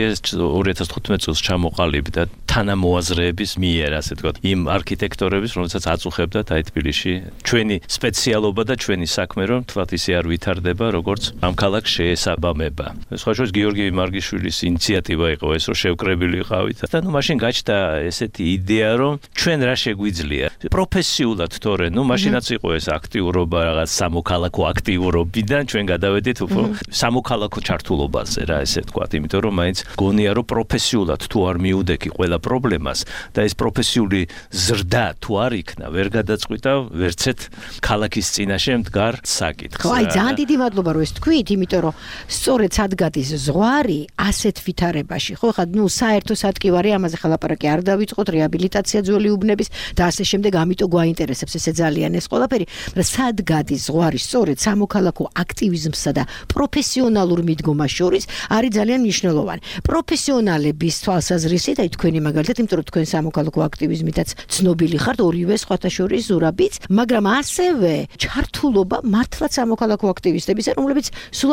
2015 წელს ჩამოყალიბდა თანამოაზრეების მიერ, ასე ვთქვათ, იმ არქიტექტორების, რომელსაც აწუხებდათ აი თბილისში ჩვენი სპეციალობა და ჩვენი საქმე, რომ თქვათ ისე არ ვითარდება, როგორც ამ ქალაქს შეესაბამება. სხვა შორის გიორგი მარგიშვილის ინიციატივა იყო ეს, რომ შევკრებილი ვიყავით და ნუ მაშინ გაჩნდა ესეთი იდეა, რომ ჩვენ რა შეგვიძლია პროფესიულად თორე, ნუ მაშინაც იყო ეს აქტიურობა, რაღაც სამოქალაქო აქტიურობიდან ჩვენ გადავედით უფრო სამოქალაქო ჩართულობაზე რა ესე ვთქვათ, იმიტომ რომ მაინც გონია რომ პროფესიულად თუ არ მიუდექი ყველა პრობლემას და ეს პროფესიული ზრდა თუ არ იქნა, ვერ გადაწყვიტა ვერცეთ ქალაქის წინაშე მდგარ საკითხს. ხო, აი ძალიან დიდი მადლობა რომ ეს თქვით, იმიტომ რომ სწორედ სადგადის ზღვარი ასეთ ვითარებაში, ხო, ხა ნუ საერთო სადგივარი, ამაზე ხალაპარაკი არ დავიწყოთ, რეაბილიტაცია ძველი უბნების და ასე შემდეგ, ამიტომ გვაინტერესებს ესე ძალიან ეს ყველაფერი, მაგრამ სადგადის ზღვარი სწორედ სამოქალაქო აქტივიზმსა და პროფესიონალურ მიდგომას შორის არის ძალიან მნიშვნელოვანი. პროფესიონალების თვალსაზრისით, აი თქვენი მაგალითად, იმიტომ რომ თქვენ სამოქალაქო აქტივიზმითაც ცნობილი ხართ, ორივე სხვათა შორის ზურაბიც, მაგრამ ასევე ჩართულობა მართლაც სამოქალაქო აქტივისტებისა, რომლებიც სულაც არ არის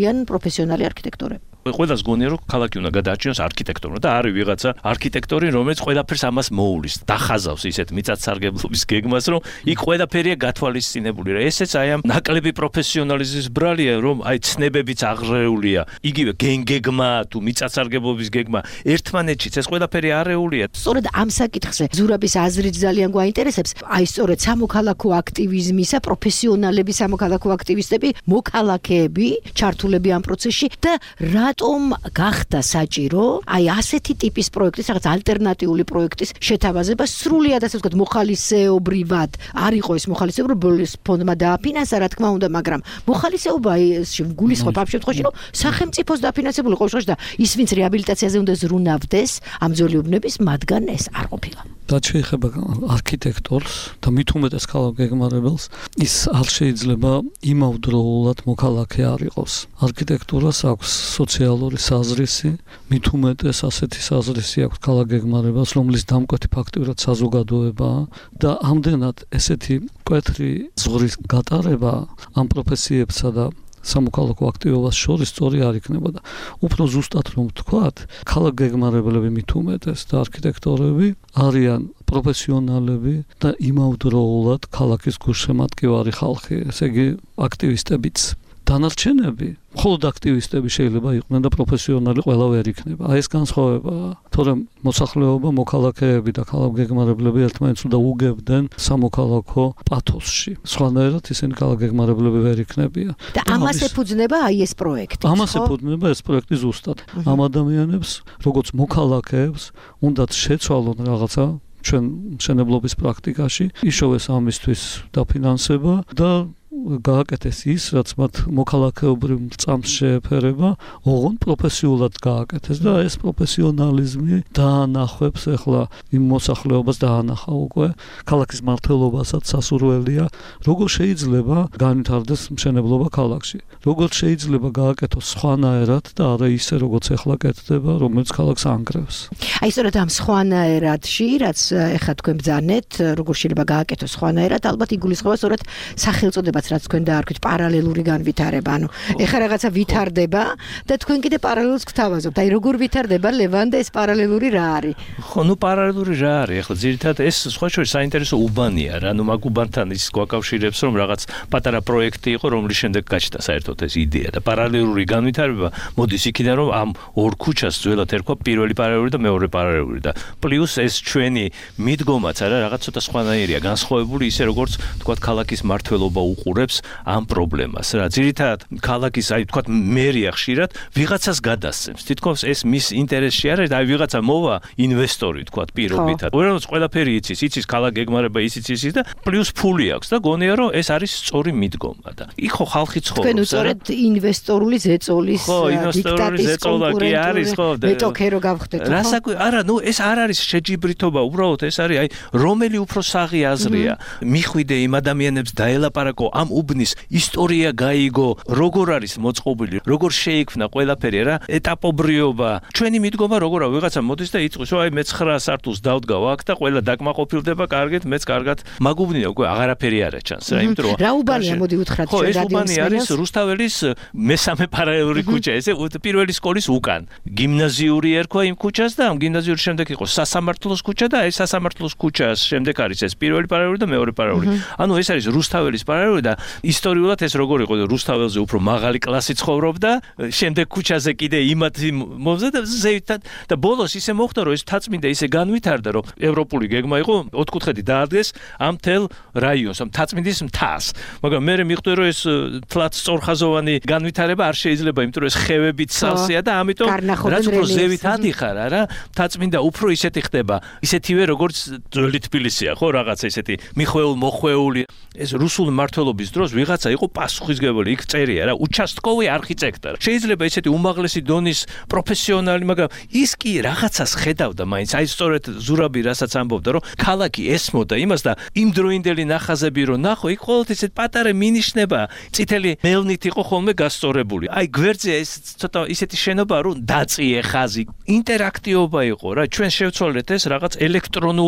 არიან პროფესიონალი არქიტექტორები. ყველას გონია რომ ქალაქი უნდა გადაარჩინოს არქიტექტორმა და არის ვიღაცა არქიტექტორი რომელიც ყველაფერს ამას მოულის დახაზავს ისეთ მიწათსარგებლობის გეგმას რომ იქ ყველაფერია გათვალისწინებული რა ესეც აი ამ ნაკლები პროფესიონალიზმის ბრალია რომ აი ცნებებიც აღრეულია იგივე გეგმა თუ მიწათსარგებლობის გეგმა ერთმანეთშიც ეს ყველაფერი არეულია სწორედ ამ საკითხზე ზურაბის აზრით ძალიან გვაინტერესებს აი სწორედ სამოქალაქო აქტივიზმისა პროფესიონალები სამოქალაქო აქტივისტები მოქალაქეები ჩართულები ამ პროცესში და რატომ გახდა საჭირო აი ასეთი ტიპის პროექტის რაღაც ალტერნატიული პროექტის შეთავაზება სრულად ასე ვთქვათ მოხალისეობრივად არ იყო ეს მოხალისეობრივი ფონდმა დააფინანსა რა თქმა უნდა მაგრამ მოხალისეობა გულისხმობ ამ შემთხვევაში რომ სახელმწიფოს დაფინანსებული ყოველ შემთხვევაში და ის ვინც რეაბილიტაციაზე უნდა ზრუნავდეს ამ ძოლიუბნების მათგან ეს არ ყოფილა რაც შეეხება არქიტექტორს და მით უმეტეს ქალაქ გეგმარებელს ის არ შეიძლება იმავდროულად მოქალაქე არ იყოს არქიტექტურას აქვს სოციალური საზრისი მით უმეტეს ასეთი საზრისი აქვს ქალაქ გეგმარებელს რომლის დამკვეთი ფაქტიურად საზოგადოებაა და ამდენად ესეთი მკვეთრი ზღრის გატარება ამ პროფესიებსა და სამოქალაქო აქტივობას შორის სწორი არ იქნებოდა. უფრო ზუსტად რომ ვთქვათ, ქალაქ გეგმარებლები მით უმეტეს და არქიტექტორები არიან პროფესიონალები და იმავდროულად ქალაქის გულშემატკივარი ხალხი, ესე იგი აქტივისტებიც. დანარჩენები, მხოლოდ აქტივისტები შეიძლება იყვნენ და პროფესიონალი ყველა ვერ იქნება. აი ეს განსხვავებაა. თორემ მოსახლეობა, მოქალაქეები და ქალაქ გეგმარებლები ერთმანეთს უნდა უგებდნენ სამოქალაქო პათოსში. სხვანაირად ისინი ქალაქ გეგმარებლები ვერ იქნებიან. და ამას ეფუძნება აი ეს პროექტი. ამას ეფუძნება ეს პროექტი ზუსტად. ამ ადამიანებს, როგორც მოქალაქეებს, უნდათ შეცვალონ რაღაცა ჩვენ მშენებლობის პრაქტიკაში, იშოვეს ამისთვის დაფინანსება და გააკეთეს ის, რაც მათ მოქალაქეობრივ წამს შეეფერება, ოღონდ პროფესიულად გააკეთეს და ეს პროფესიონალიზმი დაანახებს ახლა იმ მოსახლეობას დაანახა უკვე ქალაქის მმართველობასაც სასურველია, როგორ შეიძლება განვითარდეს მშენებლობა ქალაქში, როგორ შეიძლება გააკეთოს სხვანაირად და არა ისე როგორც ახლა კეთდება, რომელიც ქალაქს ანგრევს. აი სწორედ ამ სხვანაირადში, რაც ახლა თქვენ ბრძანეთ, როგორ შეიძლება გააკეთოს სხვანაირად, ალბათ იგულისხმება სწორედ სახელწოდება რაც თქვენ დაარქვით პარალელური განვითარება. ანუ ეხლა რაღაცა ვითარდება და თქვენ კიდე პარალელს გთავაზობთ. აი როგორ ვითარდება ლევან და ეს პარალელური რა არის? ხო, ნუ პარალელური რა არის? ეხლა ძირითადად ეს სხვა შორის საინტერესო უბანია რა. ნუ მაგ უბანთან ის გვაკავშირებს რომ რაღაც პატარა პროექტი იყო, რომლის შემდეგ გაჩნდა საერთოდ ეს იდეა და პარალელური განვითარება მოდის იქიდან რომ ამ ორ ქუჩას ძველად ერქვა პირველი პარალელური და მეორე პარალელური და პლუს ეს ჩვენი მიდგომაც არა რაღაც ცოტა სხვანაირია განსხვავებული ისე როგორც თქვა ქალაქის მმართველობა უყურებს ამ პრობლემას რა ძირითადად ქალაქის აი თქვა მერია ხშირად ვიღაცას გადასცემს თითქოს ეს მის ინტერესში არის და აი ვიღაცა მოვა ინვესტორი თქვა პირობითად უბრალოდ ყველაფერი იცის ქალაქ გეგმარება იცის და პლუს ფული აქვს და გონია რომ ეს არის სწორი მიდგომა და იქ ხო ხალხი ცხოვრობს თქვენ უწორეთ ინვესტორული ზეწოლის დიქტატის კონკურენტული მეტოქე რო გავხდეთ ხო რასაკვირ არა ნუ ეს არ არის შეჯიბრითობა უბრალოდ ეს არის აი რომელი უფრო საღი აზრია მიხვიდე იმ ადამიანებს დაელაპარაკო ამ უბნის ისტორია გაიგო როგორ არის მოწყობილი როგორ შეიქმნა ყველაფერი რა ეტაპობრიობა ჩვენი მიდგომა როგორა ვიღაცა მოდის და იწყვის აი მე 9 სართულს დავდგავ აქ და ყველა დაკმაყოფილდება კარგად მეც კარგად მაგუბნია უკვე აღარაფერი არ ჩანს რა იმიტომ რომ რა უბანია მოდი უთხრათ ჩვენ რადიოს ხო ეს უბანი არის რუსთაველის მესამე პარალელური ქუჩა ესე პირველი სკოლის უკან გიმნაზიური ერქვა იმ ქუჩას და ამ გიმნაზიურის შემდეგ იყო სასამართლოს ქუჩა და ეს სასამართლოს ქუჩას შემდეგ არის ეს პირველი პარალელური და მეორე პარალელური ანუ ეს არის რუსთაველის პარალელური და ისტორიულად ეს როგორ იყო რუსთაველზე უფრო მაღალი კლასი ცხოვრობდა შემდეგ ქუჩაზე კიდე იმათი მომზა და ზევითად და ბოლოს ისე მოხდა რომ ეს თაწმინდა ისე განვითარდა რომ ევროპული გეგმა იყო ოთხკუთხედი დაადგეს ამ თელ რაიონს ამ თაწმინდის მთას მაგრამ მე მიხვდი რომ ეს თლაც სწორხაზოვანი განვითარება არ შეიძლება იმიტომ რომ ეს ხევებით სავსეა და ამიტომ რაც უფრო ზევით ადიხარ არა თაწმინდა უფრო ისეთი ხდება ისეთივე როგორც ძველი თბილისია ხო რაღაცა ისეთი მიხვეულ მოხვეული ეს რუსული მმართველობის დროს ვიღაცა იყო პასუხისგებელი იქ წერია რა участковый არქიტექტორი შეიძლება ისეთი უმაღლესი დონის პროფესიონალი მაგრამ ის კი რაღაცას ხედავდა მაინც აი სწორედ ზურაბი რასაც ამბობდა რომ ქალაქი ესმოდა იმას და იმ დროინდელი ნახაზები რომ ნახო იქ ყოველთვის ესეთ პატარა მინიშნება წითელი მელნით იყო ხოლმე გასწორებული აი გვერდზე ეს ცოტა ისეთი შენობა რომ დაწიე ხაზი ინტერაქტიობა იყო რა ჩვენ შევცვალეთ ეს რაღაც ელექტრონულ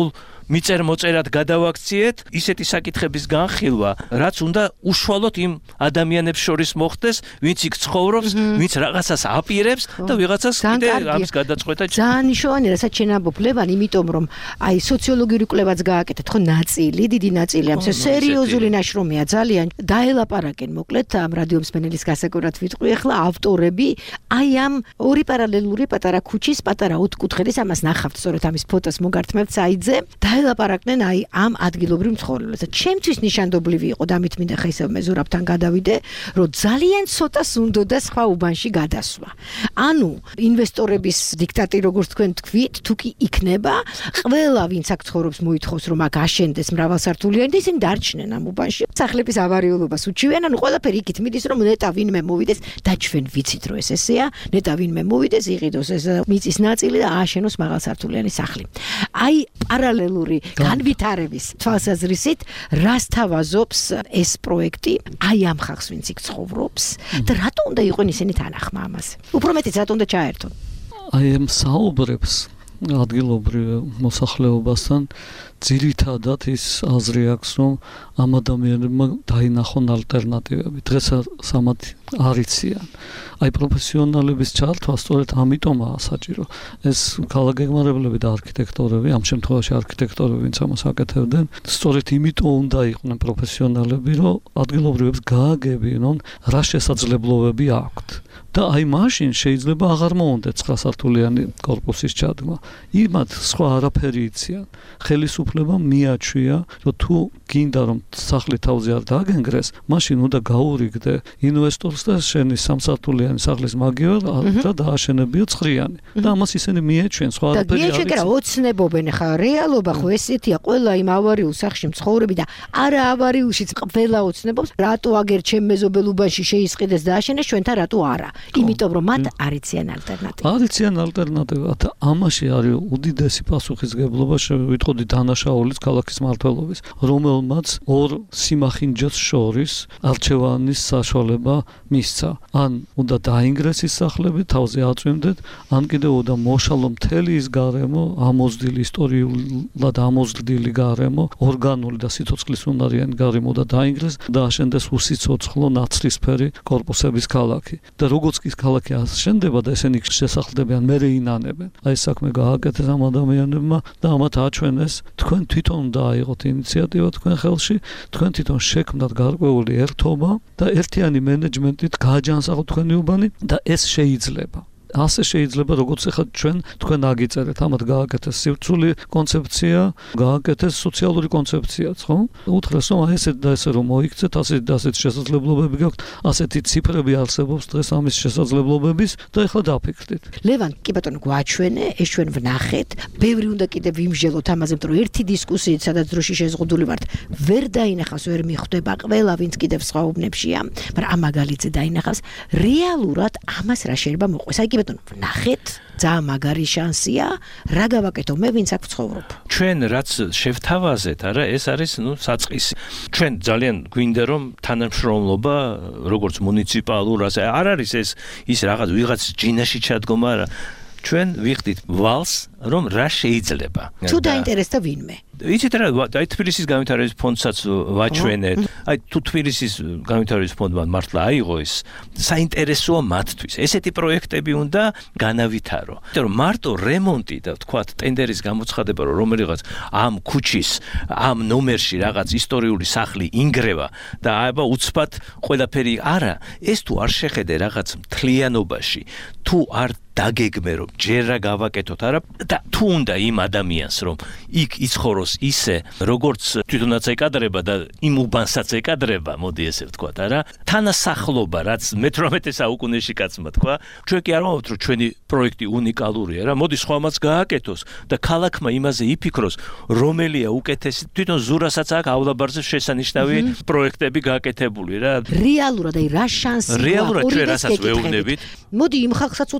მიწერ-მოწერად გადავაქციეთ ისეთი საკითხების განხილვა, რაც უნდა უშუალოდ იმ ადამიანებს შორის მოხდეს, ვინც იქ ცხოვრობს, ვინც რაღაცას აპირებს და ვიღაცას კიდე ამის გადაწყვეტა. ძალიან მნიშვნელოვანია, რასაც შენ ამბობ, ლევან, იმიტომ რომ აი სოციოლოგიური კვლევაც გააკეთეთ, ხო, ნაწილი, დიდი ნაწილი ამ სერიოზული ნაშრომია, ძალიან დაელაპარაკენ მოკლედ ამ რადიო მსმენელის გასაგებად ვიტყვი, ახლა ავტორები აი ამ ორი პარალელური პატარა ქუჩის პატარა ოთკუთხედის ამას ნახავთ, სწორედ ამის ფოტოს მოგართმევთ საიტზე, დაელაპარაკნენ აი ამ ადგილობრივ მცხოვრებლებს. ჩემთვის ნიშანდობლივი იყო და ამით მინდა ხა ისევ მე ზურაბთან გადავიდე, რომ ძალიან ცოტას უნდოდა სხვა უბანში გადასვლა. ანუ ინვესტორების დიქტატი, როგორც თქვენ თქვით, თუ კი იქნება, ყველა ვინც აქ ცხოვრობს მოითხოვს რომ აქ აშენდეს მრავალსართულიანი და ისინი დარჩნენ ამ უბანში. სახლების ავარიულობას უჩივენ, ანუ ყველაფერი იქით მიდის, რომ ნეტა ვინმე მოვიდეს და ჩვენ ვიცით რომ ეს ესეა, ნეტა ვინმე მოვიდეს, იყიდოს ეს მიწის ნაწილი და ააშენოს მაღალსართულიანი სახლი. აი პარალელური განვითარების თვალსაზრისით რას თავაზობს ეს პროექტი აი ამ ხალხს ვინც იქ ცხოვრობს და რატო უნდა იყვნენ ისინი თანახმა ამაზე? უფრო მეტიც რატო უნდა ჩაერთონ? აი ამ საუბრებს ადგილობრივ მოსახლეობასთან ძირითადად ის აზრი აქვს, რომ ამ ადამიანებმა დაინახონ ალტერნატივები. დღესაც ამათ არ იციან. აი პროფესიონალების ჩართვა სწორედ ამიტომაა საჭირო. ეს ქალაქგეგმარებლები და არქიტექტორები, ამ შემთხვევაში არქიტექტორები, ვინც ამას აკეთებდნენ, სწორედ იმიტომ უნდა იყვნენ პროფესიონალები, რომ ადგილობრივებს გააგებინონ რა შესაძლებლობები აქვთ. და აი მაშინ შეიძლება აღარ მოუნდეთ 9 სართულიანი კორპუსის ჩადგმა. იმათ სხვა არაფერი იციან. ხელისუფლებამ მიაჩვია, რომ თუ გინდა რომ სახლი თავზე არ დააგენგრეს, მაშინ უნდა გაურიგდე ინვესტორს და შენი 3 სართულიანი სახლის მაგივრად და დააშენებიო ცხრიანი. და ამას ისინი მიეჩვენ, სხვა არაფერი არ იციან. და გიჩვენა ოცნებობენ ხა რეალობა ხო ესეთია, ყველა იმ ავარიულ სახლში მცხოვრები და არა ავარიულშიც ყველა ოცნებობს, რატო აგერ ჩემ მეზობელ უბანში შეისყიდეს და აშენეს, ჩვენთან რატო არა? იმიტომ რომ მათ არ იციან ალტერნატივა. არ იციან ალტერნატივა და ამაში არის უდიდესი პასუხისგებლობა შევიტყოდი დანაშაულის ქალაქის მმართველობის, რომელმაც ორ სიმახინჯას შორის არჩევანის საშუალება მისცა. ან უნდა დაინგრეს ის სახლები, თავზე აწვიმდეთ, ან კიდევ უნდა მოშალო მთელი ის გარემო, ამოზრდილი ისტორიულად ამოზრდილი გარემო, ორგანული და სიცოცხლის უნარიანი გარემო და დაინგრეს და აშენდეს უსიცოცხლო ნაცრისფერი კორპუსების ქალაქი. და როგორც კი ქალაქი აშენდება და ესენი შესახლდებიან, მერე ინანებენ. აი საქმე გააკეთეს ამ ადამიანებმა და ამათ აჩვენეს, თქვენ თვითონ დააიღოთ ინიციატივა თქვენ ხელში, თქვენ თვითონ შექმნათ გარკვეული ერთობა და ერთიანი მენეჯმენტით გააჯანსაღოთ თქვენი უბანი და ეს შეიძლება. ასე შეიძლება როგორც ახლა თქვენ აგიწერეთ, ამათ გააკეთეს სივრცული კონცეფცია, გააკეთეს სოციალური კონცეფციაც, ხო? უთხრეს რომ აი ესეთ და ესე რომ მოიქცეთ, ასეთ და ასეთ შესაძლებლობები გაქვთ, ასეთი ციფრები არსებობს დღეს ამის შესაძლებლობების და ახლა დაფიქრდით. ლევან, კი ბატონო, გვაჩვენე, ეს ჩვენ ვნახეთ, ბევრი უნდა კიდე ვიმსჯელოთ ამაზე, იმიტომ რომ ერთი დისკუსიით, სადაც დროში შეზღუდული ვართ, ვერ დაინახავს, ვერ მიხვდება, ყველა ვინც კიდევ სხვა უბნებშია, მაგრამ ამ მაგალითზე დაინახავს, რეალურად ამას რა შეიძლება მოყვეს. აი ვნახეთ, ძალიან მაგარი შანსია, რა გავაკეთო მე ვინც აქ ვცხოვრობ. ჩვენ რაც შევთავაზეთ, არა, ეს არის, საწყისი. ჩვენ ძალიან გვინდა რომ თანამშრომლობა, როგორც მუნიციპალურ, არ არის ეს ის რაღაც ვიღაც ჯინაში ჩადგომა, არა. ჩვენ ვიხდით ვალს, რომ რა შეიძლება. თუ დაინტერესდა ვინმე. იცით რა, აი თბილისის განვითარების ფონდსაც ვაჩვენეთ. აი თუ თბილისის განვითარების ფონდმა მართლა აიღო ეს, საინტერესოა მათთვის. ესეთი პროექტები უნდა განავითარო. იმიტომ რომ მარტო რემონტი და თქვათ ტენდერის გამოცხადება, რომ რომელიღაც ამ ქუჩის, ამ ნომერში რაღაც ისტორიული სახლი ინგრევა და აბა უცბად ყველაფერი არა, ეს თუ არ შეხედე რაღაც მთლიანობაში, თუ არ დაგეგმე რომ ჯერ რა გავაკეთოთ არა და თუ უნდა იმ ადამიანს რომ იქ იცხოვროს ისე როგორც თვითონაც ეკადრება და იმ უბანსაც ეკადრება, მოდი ესე ვთქვათ, არა? თანასახლობა, რაც მე-18 საუკუნეში კაცმა თქვა, ჩვენ კი არ ვამბობთ რომ ჩვენი პროექტი უნიკალურია, რა, მოდი სხვამაც გააკეთოს და ქალაქმა იმაზე იფიქროს, რომელია უკეთესი. თვითონ ზურასაც აქვსავლაბარზე შესანიშნავი პროექტები გააკეთებული, რა. რეალურად აი რა შანსია? რეალურად ჩვენ რასაც ვეუბნებით. მოდი იმ ხალხსაც უთხრათ, ვინც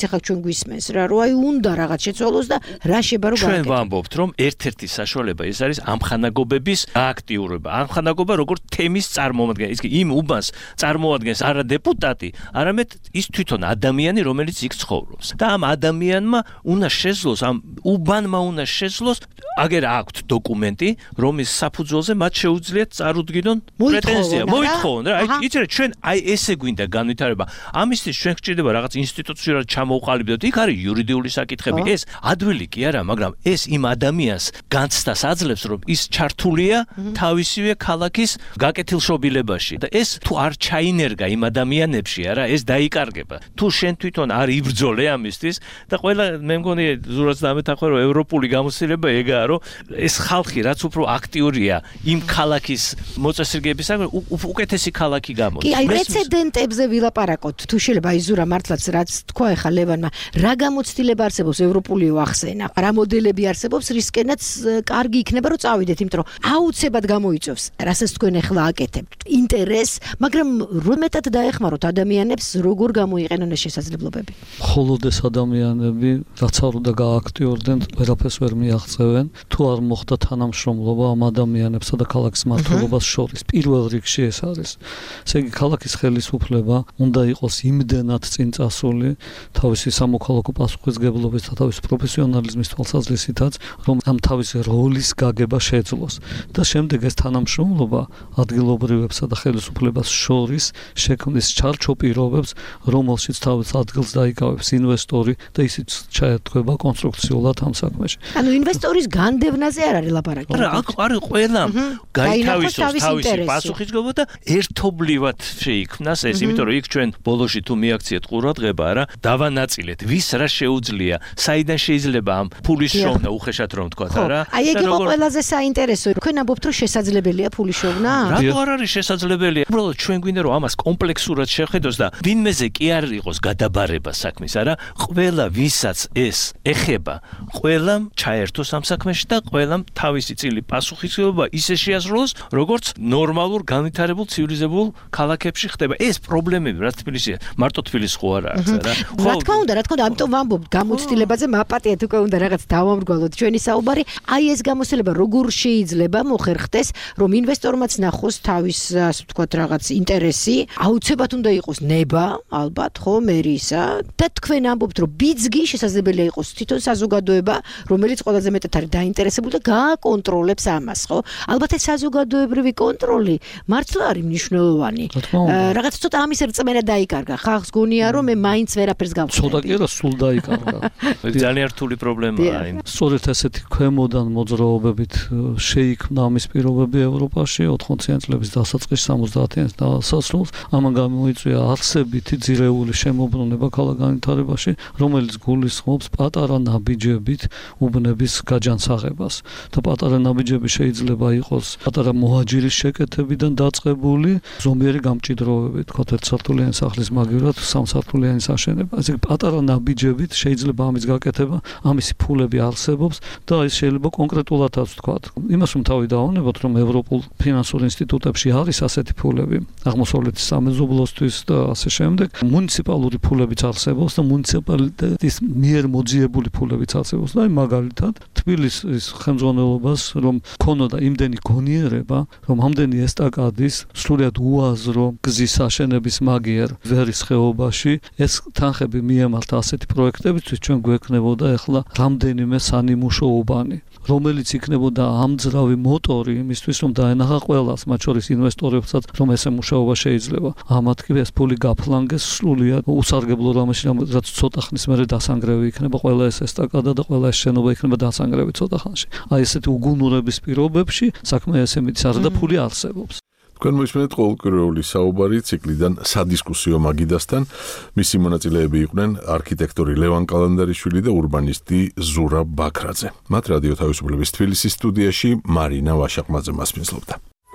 ახლა ჩვენ გვისმენს რა, რომ აი უნდა რაღაც შეცვალოს და რა შეება რომ ჩვენ ვამბობთ, რომ ერთ-ერთი საშუალება ის არის ამხანაგობების აქტიურობა. ამხანაგობა როგორც თემის წარმოადგენა. ის კი იმ უბანს წარმოადგენს არა დეპუტატი, არამედ ის თვითონ ადამიანი, რომელიც იქ ცხოვრობს. და ამ ადამიანმა უნდა შეძლოს, ამ უბანმა უნდა შეძლოს, აგერ აქვთ დოკუმენტი, რომის საფუძველზე მათ შეუძლიათ წარუდგინონ პრეტენზია, მოითხოვონ რა. იცი რა, ჩვენ აი ესე გვინდა განვითარება. ამისთვის ჩვენ გვჭირდება რაღაც ინსტიტუციურად ჩამოვყალიბდეთ. იქ არის იურიდიული საკითხები. ეს ადვილი კი არა, მაგრამ ეს იმ ადამიანს განცდას აძლევს, რომ ის ჩართულია თავისივე ქალაქის გაკეთილშობილებაში. და ეს თუ არ ჩაინერგა იმ ადამიანებში, არა, ეს დაიკარგება. თუ შენ თვითონ არ იბრძოლე ამისთვის და ყველა მე მგონი ზურაც დამეთახვა, რომ ევროპული გამოცდილება ეგაა, რომ ეს ხალხი რაც უფრო აქტიურია იმ ქალაქის მოწესრიგებისაგან, უკეთესი ქალაქი გამოდის. კი, აი პრეცედენტებზე ვილაპარაკოთ. თუ შეიძლება იზურა მართლაც რაც თქვა ეხა ლევანმა, რა გამოცდილება არსებობს ევროპული ახსენა, რა მოდელები არსებობს, რისკენაც კარგი იქნება რომ წავიდეთ, იმიტომ რომ აუცილებლად გამოიწვევს, რასაც თქვენ ეხლა აკეთებთ. ინტერესს, მაგრამ რომეტად დაეხმაროთ ადამიანებს, როგორ გამოიყენონ ეს შესაძლებლობები. მხოლოდ ეს ადამიანები, რაც არ უნდა გააქტიურდნენ, ვერაფერს ვერ მიაღწევენ, თუ არ მოხდა თანამშრომლობა ამ ადამიანებსა და ქალაქის მმართველობას შორის. პირველ რიგში ეს არის. ესე იგი, ქალაქის ხელისუფლება უნდა იყოს იმდენად წინ წასული თავისი სამოქალაქო პასუხისმგებლობის და თავისი პროფესიონალიზმის თვალსაზრისითაც, რომ ამ თავისი როლის გაგება შეძლოს. და შემდეგ ეს თანამშრომლობა ადგილობრივებსა და ხელისუფლებას შორის შექმნის ჩარჩო პირობებს, რომელშიც თავის ადგილს დაიკავებს ინვესტორი და ისიც ჩაერთვება კონსტრუქციულად ამ საქმეში. ანუ ინვესტორის განდევნაზე არ არის ლაპარაკი. არა, აქ არის ყველა გაითავისოს თავისი პასუხისმგებლობა და ერთობლივად შეიქმნას ეს, იმიტომ რომ იქ ჩვენ ბოლოში თუ მიაქციეთ ყურადღება, რა, დავანაწილეთ, ვის რა შეუძლია, საიდან შეიძლება ამ ფულის შოვნა უხეშად რომ თქვა, რა. აი ეგ იყო ყველაზე საინტერესო. თქვენ ამბობთ, რომ შესაძლებელია ფულის შოვნა? რატო არ არის შესაძლებელია? უბრალოდ ჩვენ გვინდა რომ ამას კომპლექსურად შეხედოს და ვინმეზე კი არ იყოს გადაბარება საქმის, არა? ყველა ვისაც ეს ეხება, ყველამ ჩაერთოს ამ საქმეში და ყველამ თავისი წილი პასუხისმგებლობა ისე შეასრულოს, როგორც ნორმალურ განვითარებულ ცივილიზებულ ქალაქებში ხდება. ეს პრობლემები რა თბილისია, მარტო თბილისს ხო არ არის, რა. რა თქმა უნდა, ამიტომ ვამბობ გამოცდილებაზე მაპატიეთ უკვე უნდა რაღაც დავამრგვალოთ ჩვენი საუბარი. აი ეს გამოცდილება როგორ შეიძლება მოხერხდეს, რომ ინვესტორმაც ნახოს თავის, ასე ვთქვათ, რაღაც ინტერესი, აუცილებლად უნდა იყოს ნება, ალბათ, ხო, მერისა და თქვენ ამბობთ, რომ ბიძგი შესაძლებელია იყოს თვითონ საზოგადოება, რომელიც ყველაზე მეტად არის დაინტერესებული და გააკონტროლებს ამას, ხო? ალბათ ეს საზოგადოებრივი კონტროლი მართლა არის მნიშვნელოვანი. რაღაც ცოტა ამის რწმენა დაიკარგა. ხალხს გონია, რომ მე მაინც ვერაფერს გავხდები. ცოტა კი არა, სულ დაიკარგა. ძალიან რთული პრობლემაა. სწორედ ესეთი ქვემოდან მოძრაობებით შეიქმნა ამის პირობები ევროპაში 80-იან წლების დასაწყისში 70-იან დასასრულს. ამან გამოიწვია არსებითი ძირეული შემოbrunება ქალაქ განვითარებაში, რომელიც გულისხმობს პატარა ნაბიჯებით უბნების გაჯანსაღებას. და პატარა ნაბიჯები შეიძლება იყოს პატარა მოაჯირის შეკეთებიდან დაწყებული ზომიერი გამჭიდროვებით, თქოთ ერთსართულიანი სახლის მაგივრად სამსართულიანი აშენება. ესე იგი პატარა ნაბიჯებით შეიძლება ამის გაკეთება, ამისი ფულები არსებობს და ეს შეიძლება კონკრეტულადაც ვთქვათ. იმას რომ თავი დავანებოთ, რომ ევროპულ ფინანსურ ინსტიტუტებში არის ასეთი ფულები, აღმოსავლეთის სამეზობლოსთვის და ასე შემდეგ. მუნიციპალური ფულებიც არსებობს და მუნიციპალიტეტის მიერ მოძიებული ფულებიც არსებობს. და მაგალითად თბილისის ხელმძღვანელობას რომ ქონოდა იმდენი გონიერება, რომ ამდენი ესტაკადის სრულიად უაზრო გზის აშენების მაგიერ ვერის ხეობაში ეს თანხები მიემართა ასეთი პროექტებისთვის, ჩვენ გვექნებოდა ახლა რამდენიმე სანიმუშო უბანი, რომელიც იქნებოდა ამძრავი მოტორი იმისთვის, რომ დაენახა ყველას, მათ შორის ინვესტორებსაც, რომ ესე მუშაობა შეიძლება. ამათ კი ეს ფული გაფლანგეს სრულიად უსარგებლო რამეში, რაც ცოტა ხნის მერე დასანგრევი იქნება ყველა ეს ესტაკადა და ყველა ეს შენობა იქნება დასანგრევი ცოტა ხანში. აი ესეთი უგუნურების პირობებში საქმე ესე მიდის, არა და ფული არსებობს. თქვენ მოისმენთ ყოველკვირეული საუბარი ციკლიდან სადისკუსიო მაგიდასთან. მისი მონაწილეები იყვნენ არქიტექტორი ლევან კალანდარიშვილი და ურბანისტი ზურაბ ბაქრაძე. მათ რადიო თავისუფლების თბილისის სტუდიაში მარინა ვაშაყმაძე მასპინძლობდა.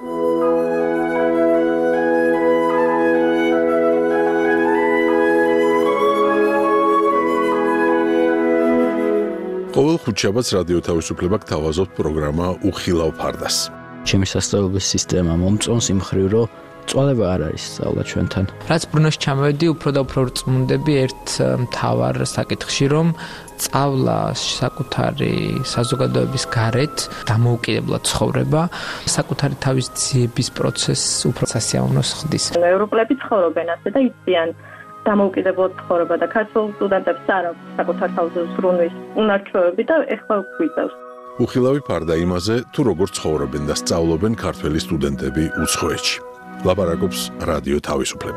ყოველ ხუთშაბათს რადიო თავისუფლება გთავაზობთ პროგრამა უხილავ ფარდას. ჩემი სასწავლებლების სისტემა მომწონს იმ მხრივ, რომ წვალება არ არის სწავლა ჩვენთან. რაც ბრუნოში ჩამოვედი, უფრო და უფრო რწმუნდები ერთ მთავარ საკითხში, რომ სწავლა საკუთარი საზოგადოების გარეთ დამოუკიდებლად ცხოვრება, საკუთარი თავის ძიების პროცესს უფრო სასიამოვნოს ხდის. ევროპელები ცხოვრობენ ასე და იციან დამოუკიდებლად ცხოვრება და ქართულ სტუდენტებს არ აქვს საკუთარ თავზე ზრუნვის უნარჩვევები და ეხლა გვიწევს. უხილავი ფარდა იმაზე, თუ როგორ ცხოვრობენ და სწავლობენ ქართველი სტუდენტები უცხოეთში. ლაპარაკობს რადიო თავისუფლება.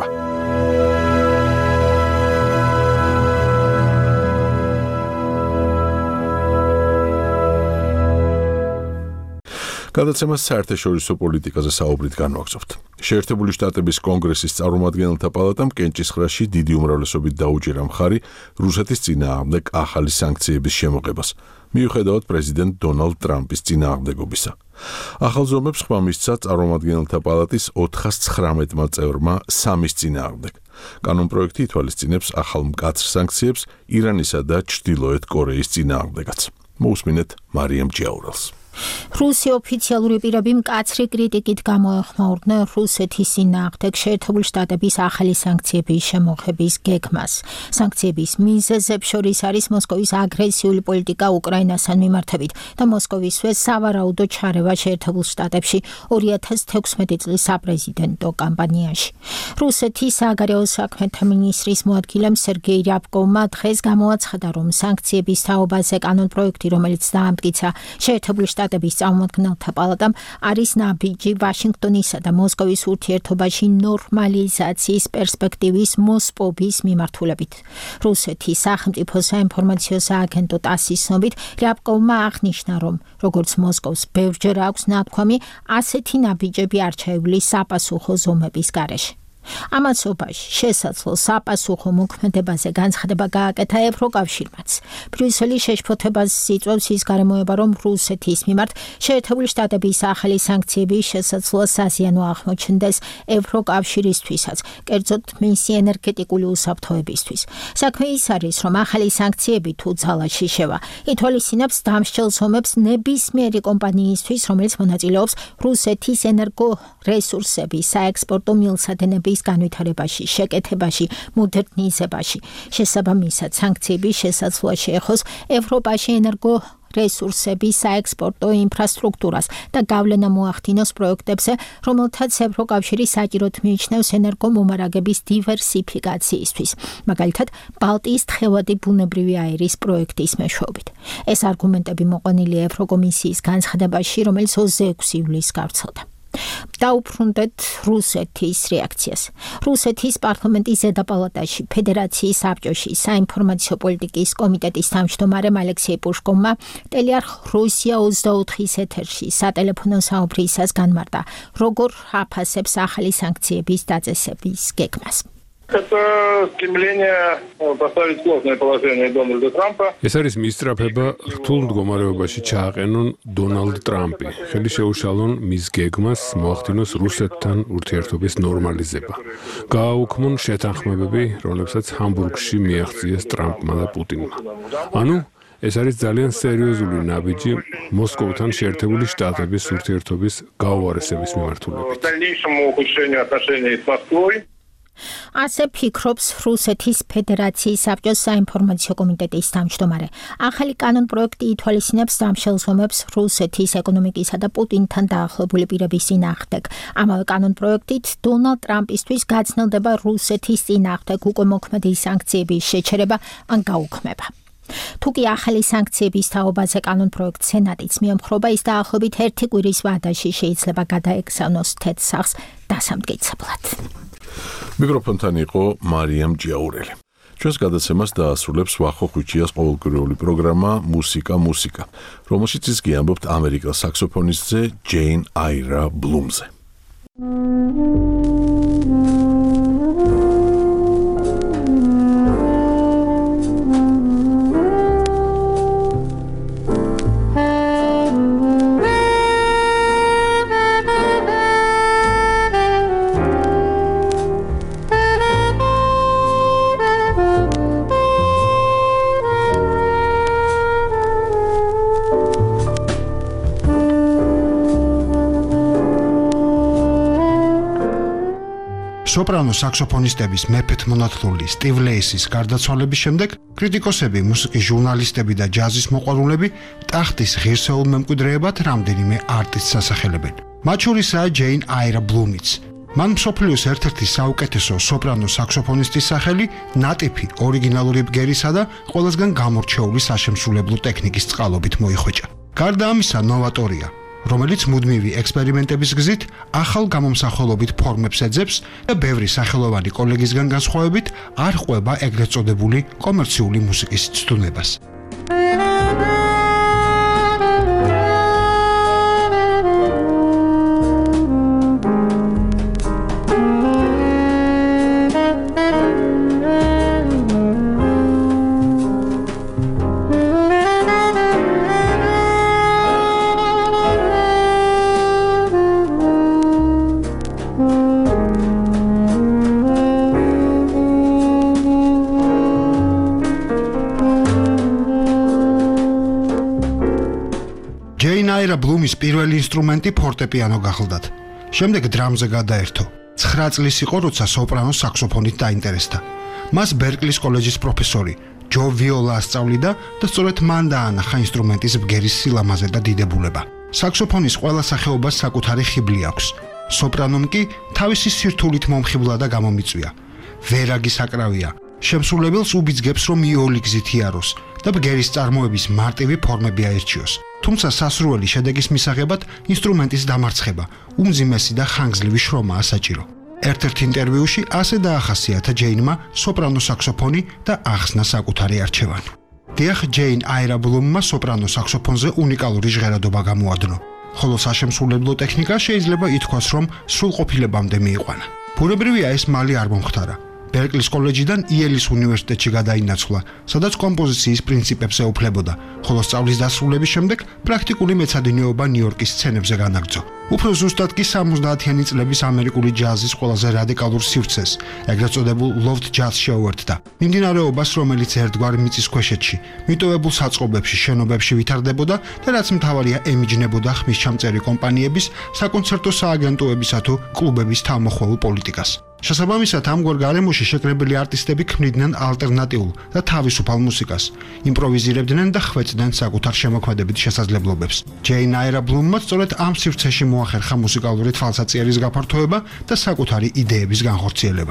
გადაცემას საერთაშორისო პოლიტიკაზე საუბრით განვაგრძობთ. შეერთებული შტატების კონგრესის წარმომადგენელთა პალატამ კენჭისყრაში დიდი უმრავლესობით დაუჭირა მხარი რუსეთის წინააღმდეგ ახალი სანქციების შემოღებას, მიუხედავად პრეზიდენტ დონალდ ტრამპის წინააღმდეგობისა. ახალ ზომებს ხმა მისცა წარმომადგენელთა პალატის 419-მა წევრმა სამის წინააღმდეგ. კანონპროექტი ითვალისწინებს ახალ მკაცრ სანქციებს ირანისა და ჩრდილოეთ კორეის წინააღმდეგაც. მოусმინეთ მარიამ ჯაურელს. რუსი ოფიციალური პირები მკაცრი კრიტიკით გამოეხმაურდნენ რუსეთის წინააღმდეგ შეერთებული შტატების ახალი სანქციების შემოღების გეგმას. სანქციების მიზეზებს შორის არის მოსკოვის აგრესიული პოლიტიკა უკრაინასთან მიმართებით და მოსკოვისვე სავარაუდო ჩარევა შეერთებულ შტატებში 2016 წლის საპრეზიდენტო კამპანიაში. რუსეთის საგარეო საქმეთა მინისტრის მოადგილემ სერგეი რიაბკოვმა დღეს გამოაცხადა, რომ სანქციების თაობაზე კანონპროექტი, რომელიც დაამტკიცა შეერთებული შტატების წარმომადგენელთა პალატამ, არის ნაბიჯი ვაშინგტონისა და მოსკოვის ურთიერთობაში ნორმალიზაციის პერსპექტივის მოსპობის მიმართულებით. რუსეთის სახელმწიფო საინფორმაციო სააგენტო TASS-ის ცნობით, რიაბკოვმა აღნიშნა, რომ როგორც მოსკოვს ბევრჯერ აქვს ნათქვამი, ასეთი ნაბიჯები არჩეული საპასუხო ზომების გარეშე. ამასობაში შესაძლო საპასუხო მოქმედებაზე განცხადება გააკეთა ევროკავშირმაც. ბრიუსელი შეშფოთებას იწვევს ის გარემოება, რომ რუსეთის მიმართ შეერთებული შტატების ახალი სანქციები შესაძლოა საზიანო აღმოჩნდეს ევროკავშირისთვისაც, კერძოდ მისი ენერგეტიკული უსაფრთხოებისთვის. საქმე ის არის, რომ ახალი სანქციები თუ ძალაში შევა, ითვალისწინებს დამსჯელ ზომებს ნებისმიერი კომპანიისთვის, რომელიც მონაწილეობს რუსეთის ენერგორესურსების საექსპორტო მილსადენების განვითარებაში, შეკეთებაში, მოდერნიზებაში. შესაბამისად, სანქციები შესაძლოა შეეხოს ევროპაში ენერგორესურსების საექსპორტო ინფრასტრუქტურას და გავლენა მოახდინოს პროექტებზე, რომელთაც ევროკავშირი საჭიროდ მიიჩნევს ენერგომომარაგების დივერსიფიკაციისთვის, მაგალითად, ბალტიის თხევადი ბუნებრივი აირის პროექტის მეშვეობით. ეს არგუმენტები მოყვანილია ევროკომისიის განცხადებაში, რომელიც 26 ივლისს გავრცელდა. დაუბრუნდეთ რუსეთის რეაქციას. რუსეთის პარლამენტის ზედა პალატაში ფედერაციის საბჭოში საინფორმაციო პოლიტიკის კომიტეტის თავმჯდომარემ ალექსეი პუშკოვმა ტელეარხ რუსია 24-ის ეთერში სატელეფონო საუბრისას განმარტა, როგორ აფასებს ახალი სანქციების დაწესების გეგმას. Это стремление поставить сложное положение Дональда Трампа. ეს არის მისწრაფება რთულ მდგომარეობაში ჩააყენონ დონალდ ტრამპი. ხელი შეუშალონ მის გეგმას მოახდინოს რუსეთთან ურთიერთობის ნორმალიზება. გააუქმონ შეთანხმებები, რომლებსაც ჰამბურგში მიაღწიეს ტრამპმა და პუტინმა. ანუ ეს არის ძალიან სერიოზული ნაბიჯი მოსკოვთან შეერთებული შტატების ურთიერთობის გაუარესების მიმართულებით. Дальнейшему ухудшению отношений с Москвой. ასე ფიქრობს რუსეთის ფედერაციის საბჭოს საინფორმაციო კომიტეტის თავმჯდომარე. ახალი კანონპროექტი ითვალისწინებს დამშელ ზომებს რუსეთის ეკონომიკისა და პუტინთან დაახლოებული პირების წინააღმდეგ. ამავე კანონპროექტით დონალდ ტრამპისთვის გაცნელდება რუსეთის წინააღმდეგ უკვე მოქმედი სანქციების შეჩერება ან გაუქმება. თუკი ახალი სანქციების თაობაზე კანონპროექტ სენატიც მიემხრობა, ის დაახლოებით 1 კვირის ვადაში შეიძლება გადაეგზავნოს თეთრ დასამტკიცებლად. მიკროფონთან იყო მარიამ ჯაურელი. ჩვენს გადაცემას დაასრულებს ვახო ხვიჩიას ყოველკვირეული პროგრამა მუსიკა, რომელშიც ის გიამბობთ ამერიკელ საქსოფონისტზე ჯეინ აირა ბლუმზე. სოპრანო საქსოფონისტების მეფეთ მონათლული სტივ ლეისის გარდაცვალების შემდეგ კრიტიკოსები, მუსიკის ჟურნალისტები და ჯაზის მოყვარულები ტახტის ღირსეულ მემკვიდრეებად რამდენიმე არტისტს ასახელებენ. მათ შორისაა ჯეინ აირა ბლუმიც. მან მსოფლიოს ერთ-ერთი საუკეთესო სოპრანო საქსოფონისტის სახელი ნატიფი ორიგინალური ბგერისა და ყველასგან გამორჩეული საშემსრულებლო ტექნიკის წყალობით მოიხვეჭა. გარდა ამისა, ნოვატორია, რომელიც მუდმივი ექსპერიმენტების გზით ახალ გამომსახველობით ფორმებს ეძებს და ბევრი სახელოვანი კოლეგისგან განსხვავებით არ ყვება ეგრეთ წოდებული კომერციული მუსიკის ცდუნებას. ჯეინ აირა ბლუმის პირველი ინსტრუმენტი ფორტეპიანო გახლდათ. შემდეგ დრამზე გადაერთო. 9 წლის იყო, როცა სოპრანო საქსოფონით დაინტერესდა. მას ბერკლის კოლეჯის პროფესორი ჯო ვიოლა ასწავლიდა და სწორედ მან დაანახა ინსტრუმენტის ბგერის სილამაზე და დიდებულება. საქსოფონის ყველა სახეობას საკუთარი ხიბლი აქვს. სოპრანომ კი თავისი სირთულით მომხიბლა და გამომიწვია. ვერაგი საკრავია. შემსრულებელს უბიძგებს, რომ იოლი გზით იაროს და ბგერის წარმოების მარტივი ფორმები აერჩიოს. თუმცა სასურველი შედეგის მისაღებად ინსტრუმენტის დამარცხება, უმძიმესი და ხანგრძლივი შრომაა საჭირო. ერთ-ერთ ინტერვიუში ასე დაახასიათა ჯეინმა სოპრანო საქსოფონი და ახსნა საკუთარი არჩევანი. დიახ, ჯეინ აირა ბლუმმა სოპრანო საქსოფონზე უნიკალური ჟღერადობა გამოადნო, ხოლო საშემსრულებლო ტექნიკა შეიძლება ითქვას, რომ სრულყოფილებამდე მიიყვანა. ბუნებრივია, ეს მალე არ მომხდარა. ბერკლის კოლეჯიდან იელის უნივერსიტეტში გადაინაცვლა, სადაც კომპოზიციის პრინციპებს ეუფლებოდა, ხოლო სწავლის დასრულების შემდეგ პრაქტიკული მეცადინეობა ნიუ-იორკის სცენებზე განაგრძო. უფრო ზუსტად კი 70-იანი წლების ამერიკული ჯაზის ყველაზე რადიკალურ სივრცეს, ეგრეთ წოდებულ loft jazz-ში შეუერთდა. მიმდინარეობას, რომელიც ერთგვარ მიწის ქვეშეთში, მიტოვებულ საწყობებში, შენობებში ვითარდებოდა და რაც მთავარია ემიჯნებოდა ხმისჩამწერი კომპანიების, საკონცერტო სააგენტოებისა თუ კლუბების თავმოხვეულ პოლიტიკას. შესაბამისად, ამგვარ გარემოში შეკრებილი არტისტები ქმნიდნენ ალტერნატიულ და თავისუფალ მუსიკას, იმპროვიზირებდნენ და ხვეწდნენ საკუთარ შემოქმედებით შესაძლებლობებს. ჯეინ აირა ბლუმმა სწორედ ამ სივრცეში მოახერხა მუსიკალური თვალსაწიერის გაფართოება და საკუთარი იდეების განხორციელება.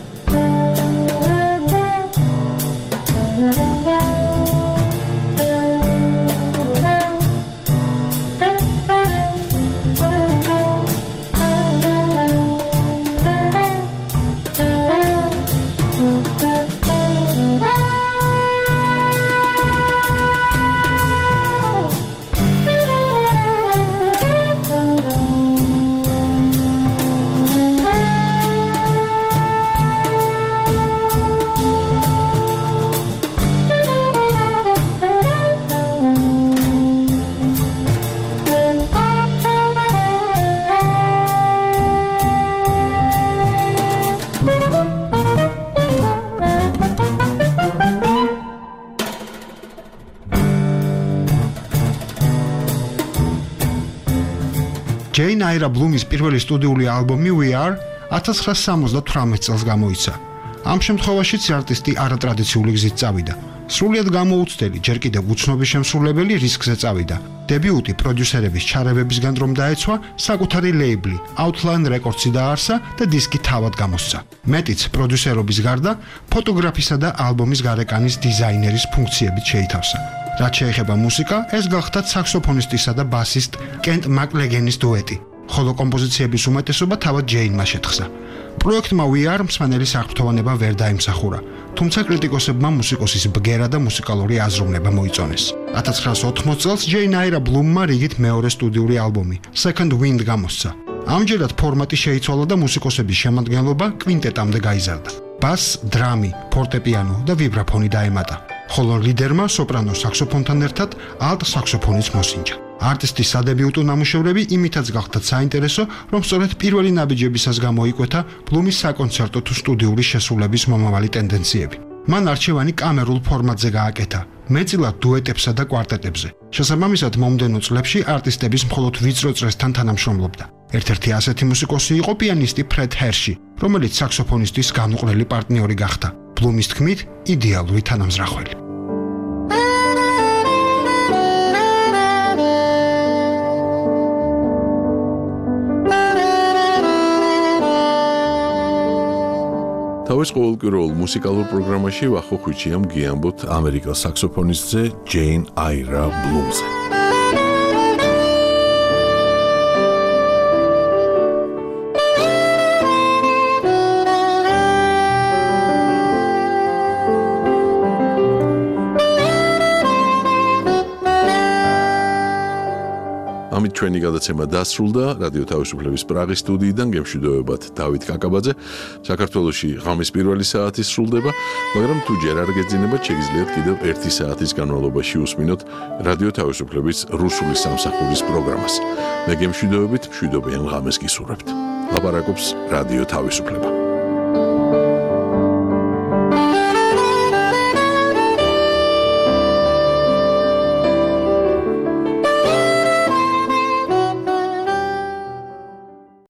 ჯეინ აირა ბლუმის პირველი სტუდიური ალბომი We Are 1978 წელს გამოიცა. ამ შემთხვევაშიც არტისტი არატრადიციული გზით წავიდა. სრულიად გამოუცდელი, ჯერ კიდევ უცნობი შემსრულებელი რისკზე წავიდა. დებიუტი პროდიუსერების ჩარევებისგან რომ დაეცვა, საკუთარი ლეიბლი Outline Records-ი დაარსა და დისკი თავად გამოსცა. მეტიც პროდიუსერობის გარდა, ფოტოგრაფისა და ალბომის გარეკანის დიზაინერის ფუნქციებით შეითავსა. რაც შეეხება მუსიკა, ეს გახდა საქსოფონისტისა და ბასისტ კენტ მაკლეგენის დუეტი, ხოლო კომპოზიციების უმეტესობა თავად ჯეინმა შეთხსა. პროექტმა We Are მსმენელის აღფრთოვანება ვერ დაიმსახურა, თუმცა კრიტიკოსებმა მუსიკოსის ბგერა და მუსიკალური აზროვნება მოიწონეს. 1980 წელს ჯეინ აირა ბლუმმა რიგით მეორე სტუდიური ალბომი Second Wind გამოსცა. ამჯერად ფორმატი შეიცვალა და მუსიკოსების შემადგენლობა კვინტეტამდე გაიზარდა. ბას, დრამი, ფორტეპიანო და ვიბრაფონი დაემატა, ხოლო ლიდერმა სოპრანო საქსოფონთან ერთად ალტ საქსოფონიც მოსინჯა. არტისტის სადებიუტო ნამუშევრები იმითაც გახდათ საინტერესო, რომ სწორედ პირველი ნაბიჯებისას გამოიკვეთა ბლუმის საკონცერტო თუ სტუდიური შესრულების მომავალი ტენდენციები. მან არჩევანი კამერულ ფორმატზე გააკეთა, მეტწილად დუეტებსა და კვარტეტებზე. შესაბამისად, მომდევნო წლებში არტისტების მხოლოდ ვიწრო წრესთან თანამშრომლობდა. ერთ-ერთი ასეთი მუსიკოსი იყო პიანისტი ფრედ ჰერში, რომელიც საქსოფონისტის განუყრელი პარტნიორი გახდა. ბლუმის თქმით, იდეალური თანამზრახველი. თავის ყოველკვირეულ მუსიკალურ პროგრამაში ვახოხუჩიამ გიამბოთ ამერიკელ საქსოფონისტზე ჯეინ აირა ბლუმზე. ამით ჩვენი გადაცემა დასრულდა. რადიო თავისუფლების პრაღის სტუდიიდან გემშვიდობებათ დავით კაკაბაძე. საქართველოში ღამის პირველი საათი სრულდება, მაგრამ თუ ჯერ არ გეძინებათ, შეგიძლიათ კიდევ 1 საათის განმავლობაში უსმინოთ რადიო თავისუფლების რუსული სამსახურის პროგრამას. მე გემშვიდობებით მშვიდობიან ღამეს გისურვებთ. ლაპარაკობს რადიო თავისუფლება.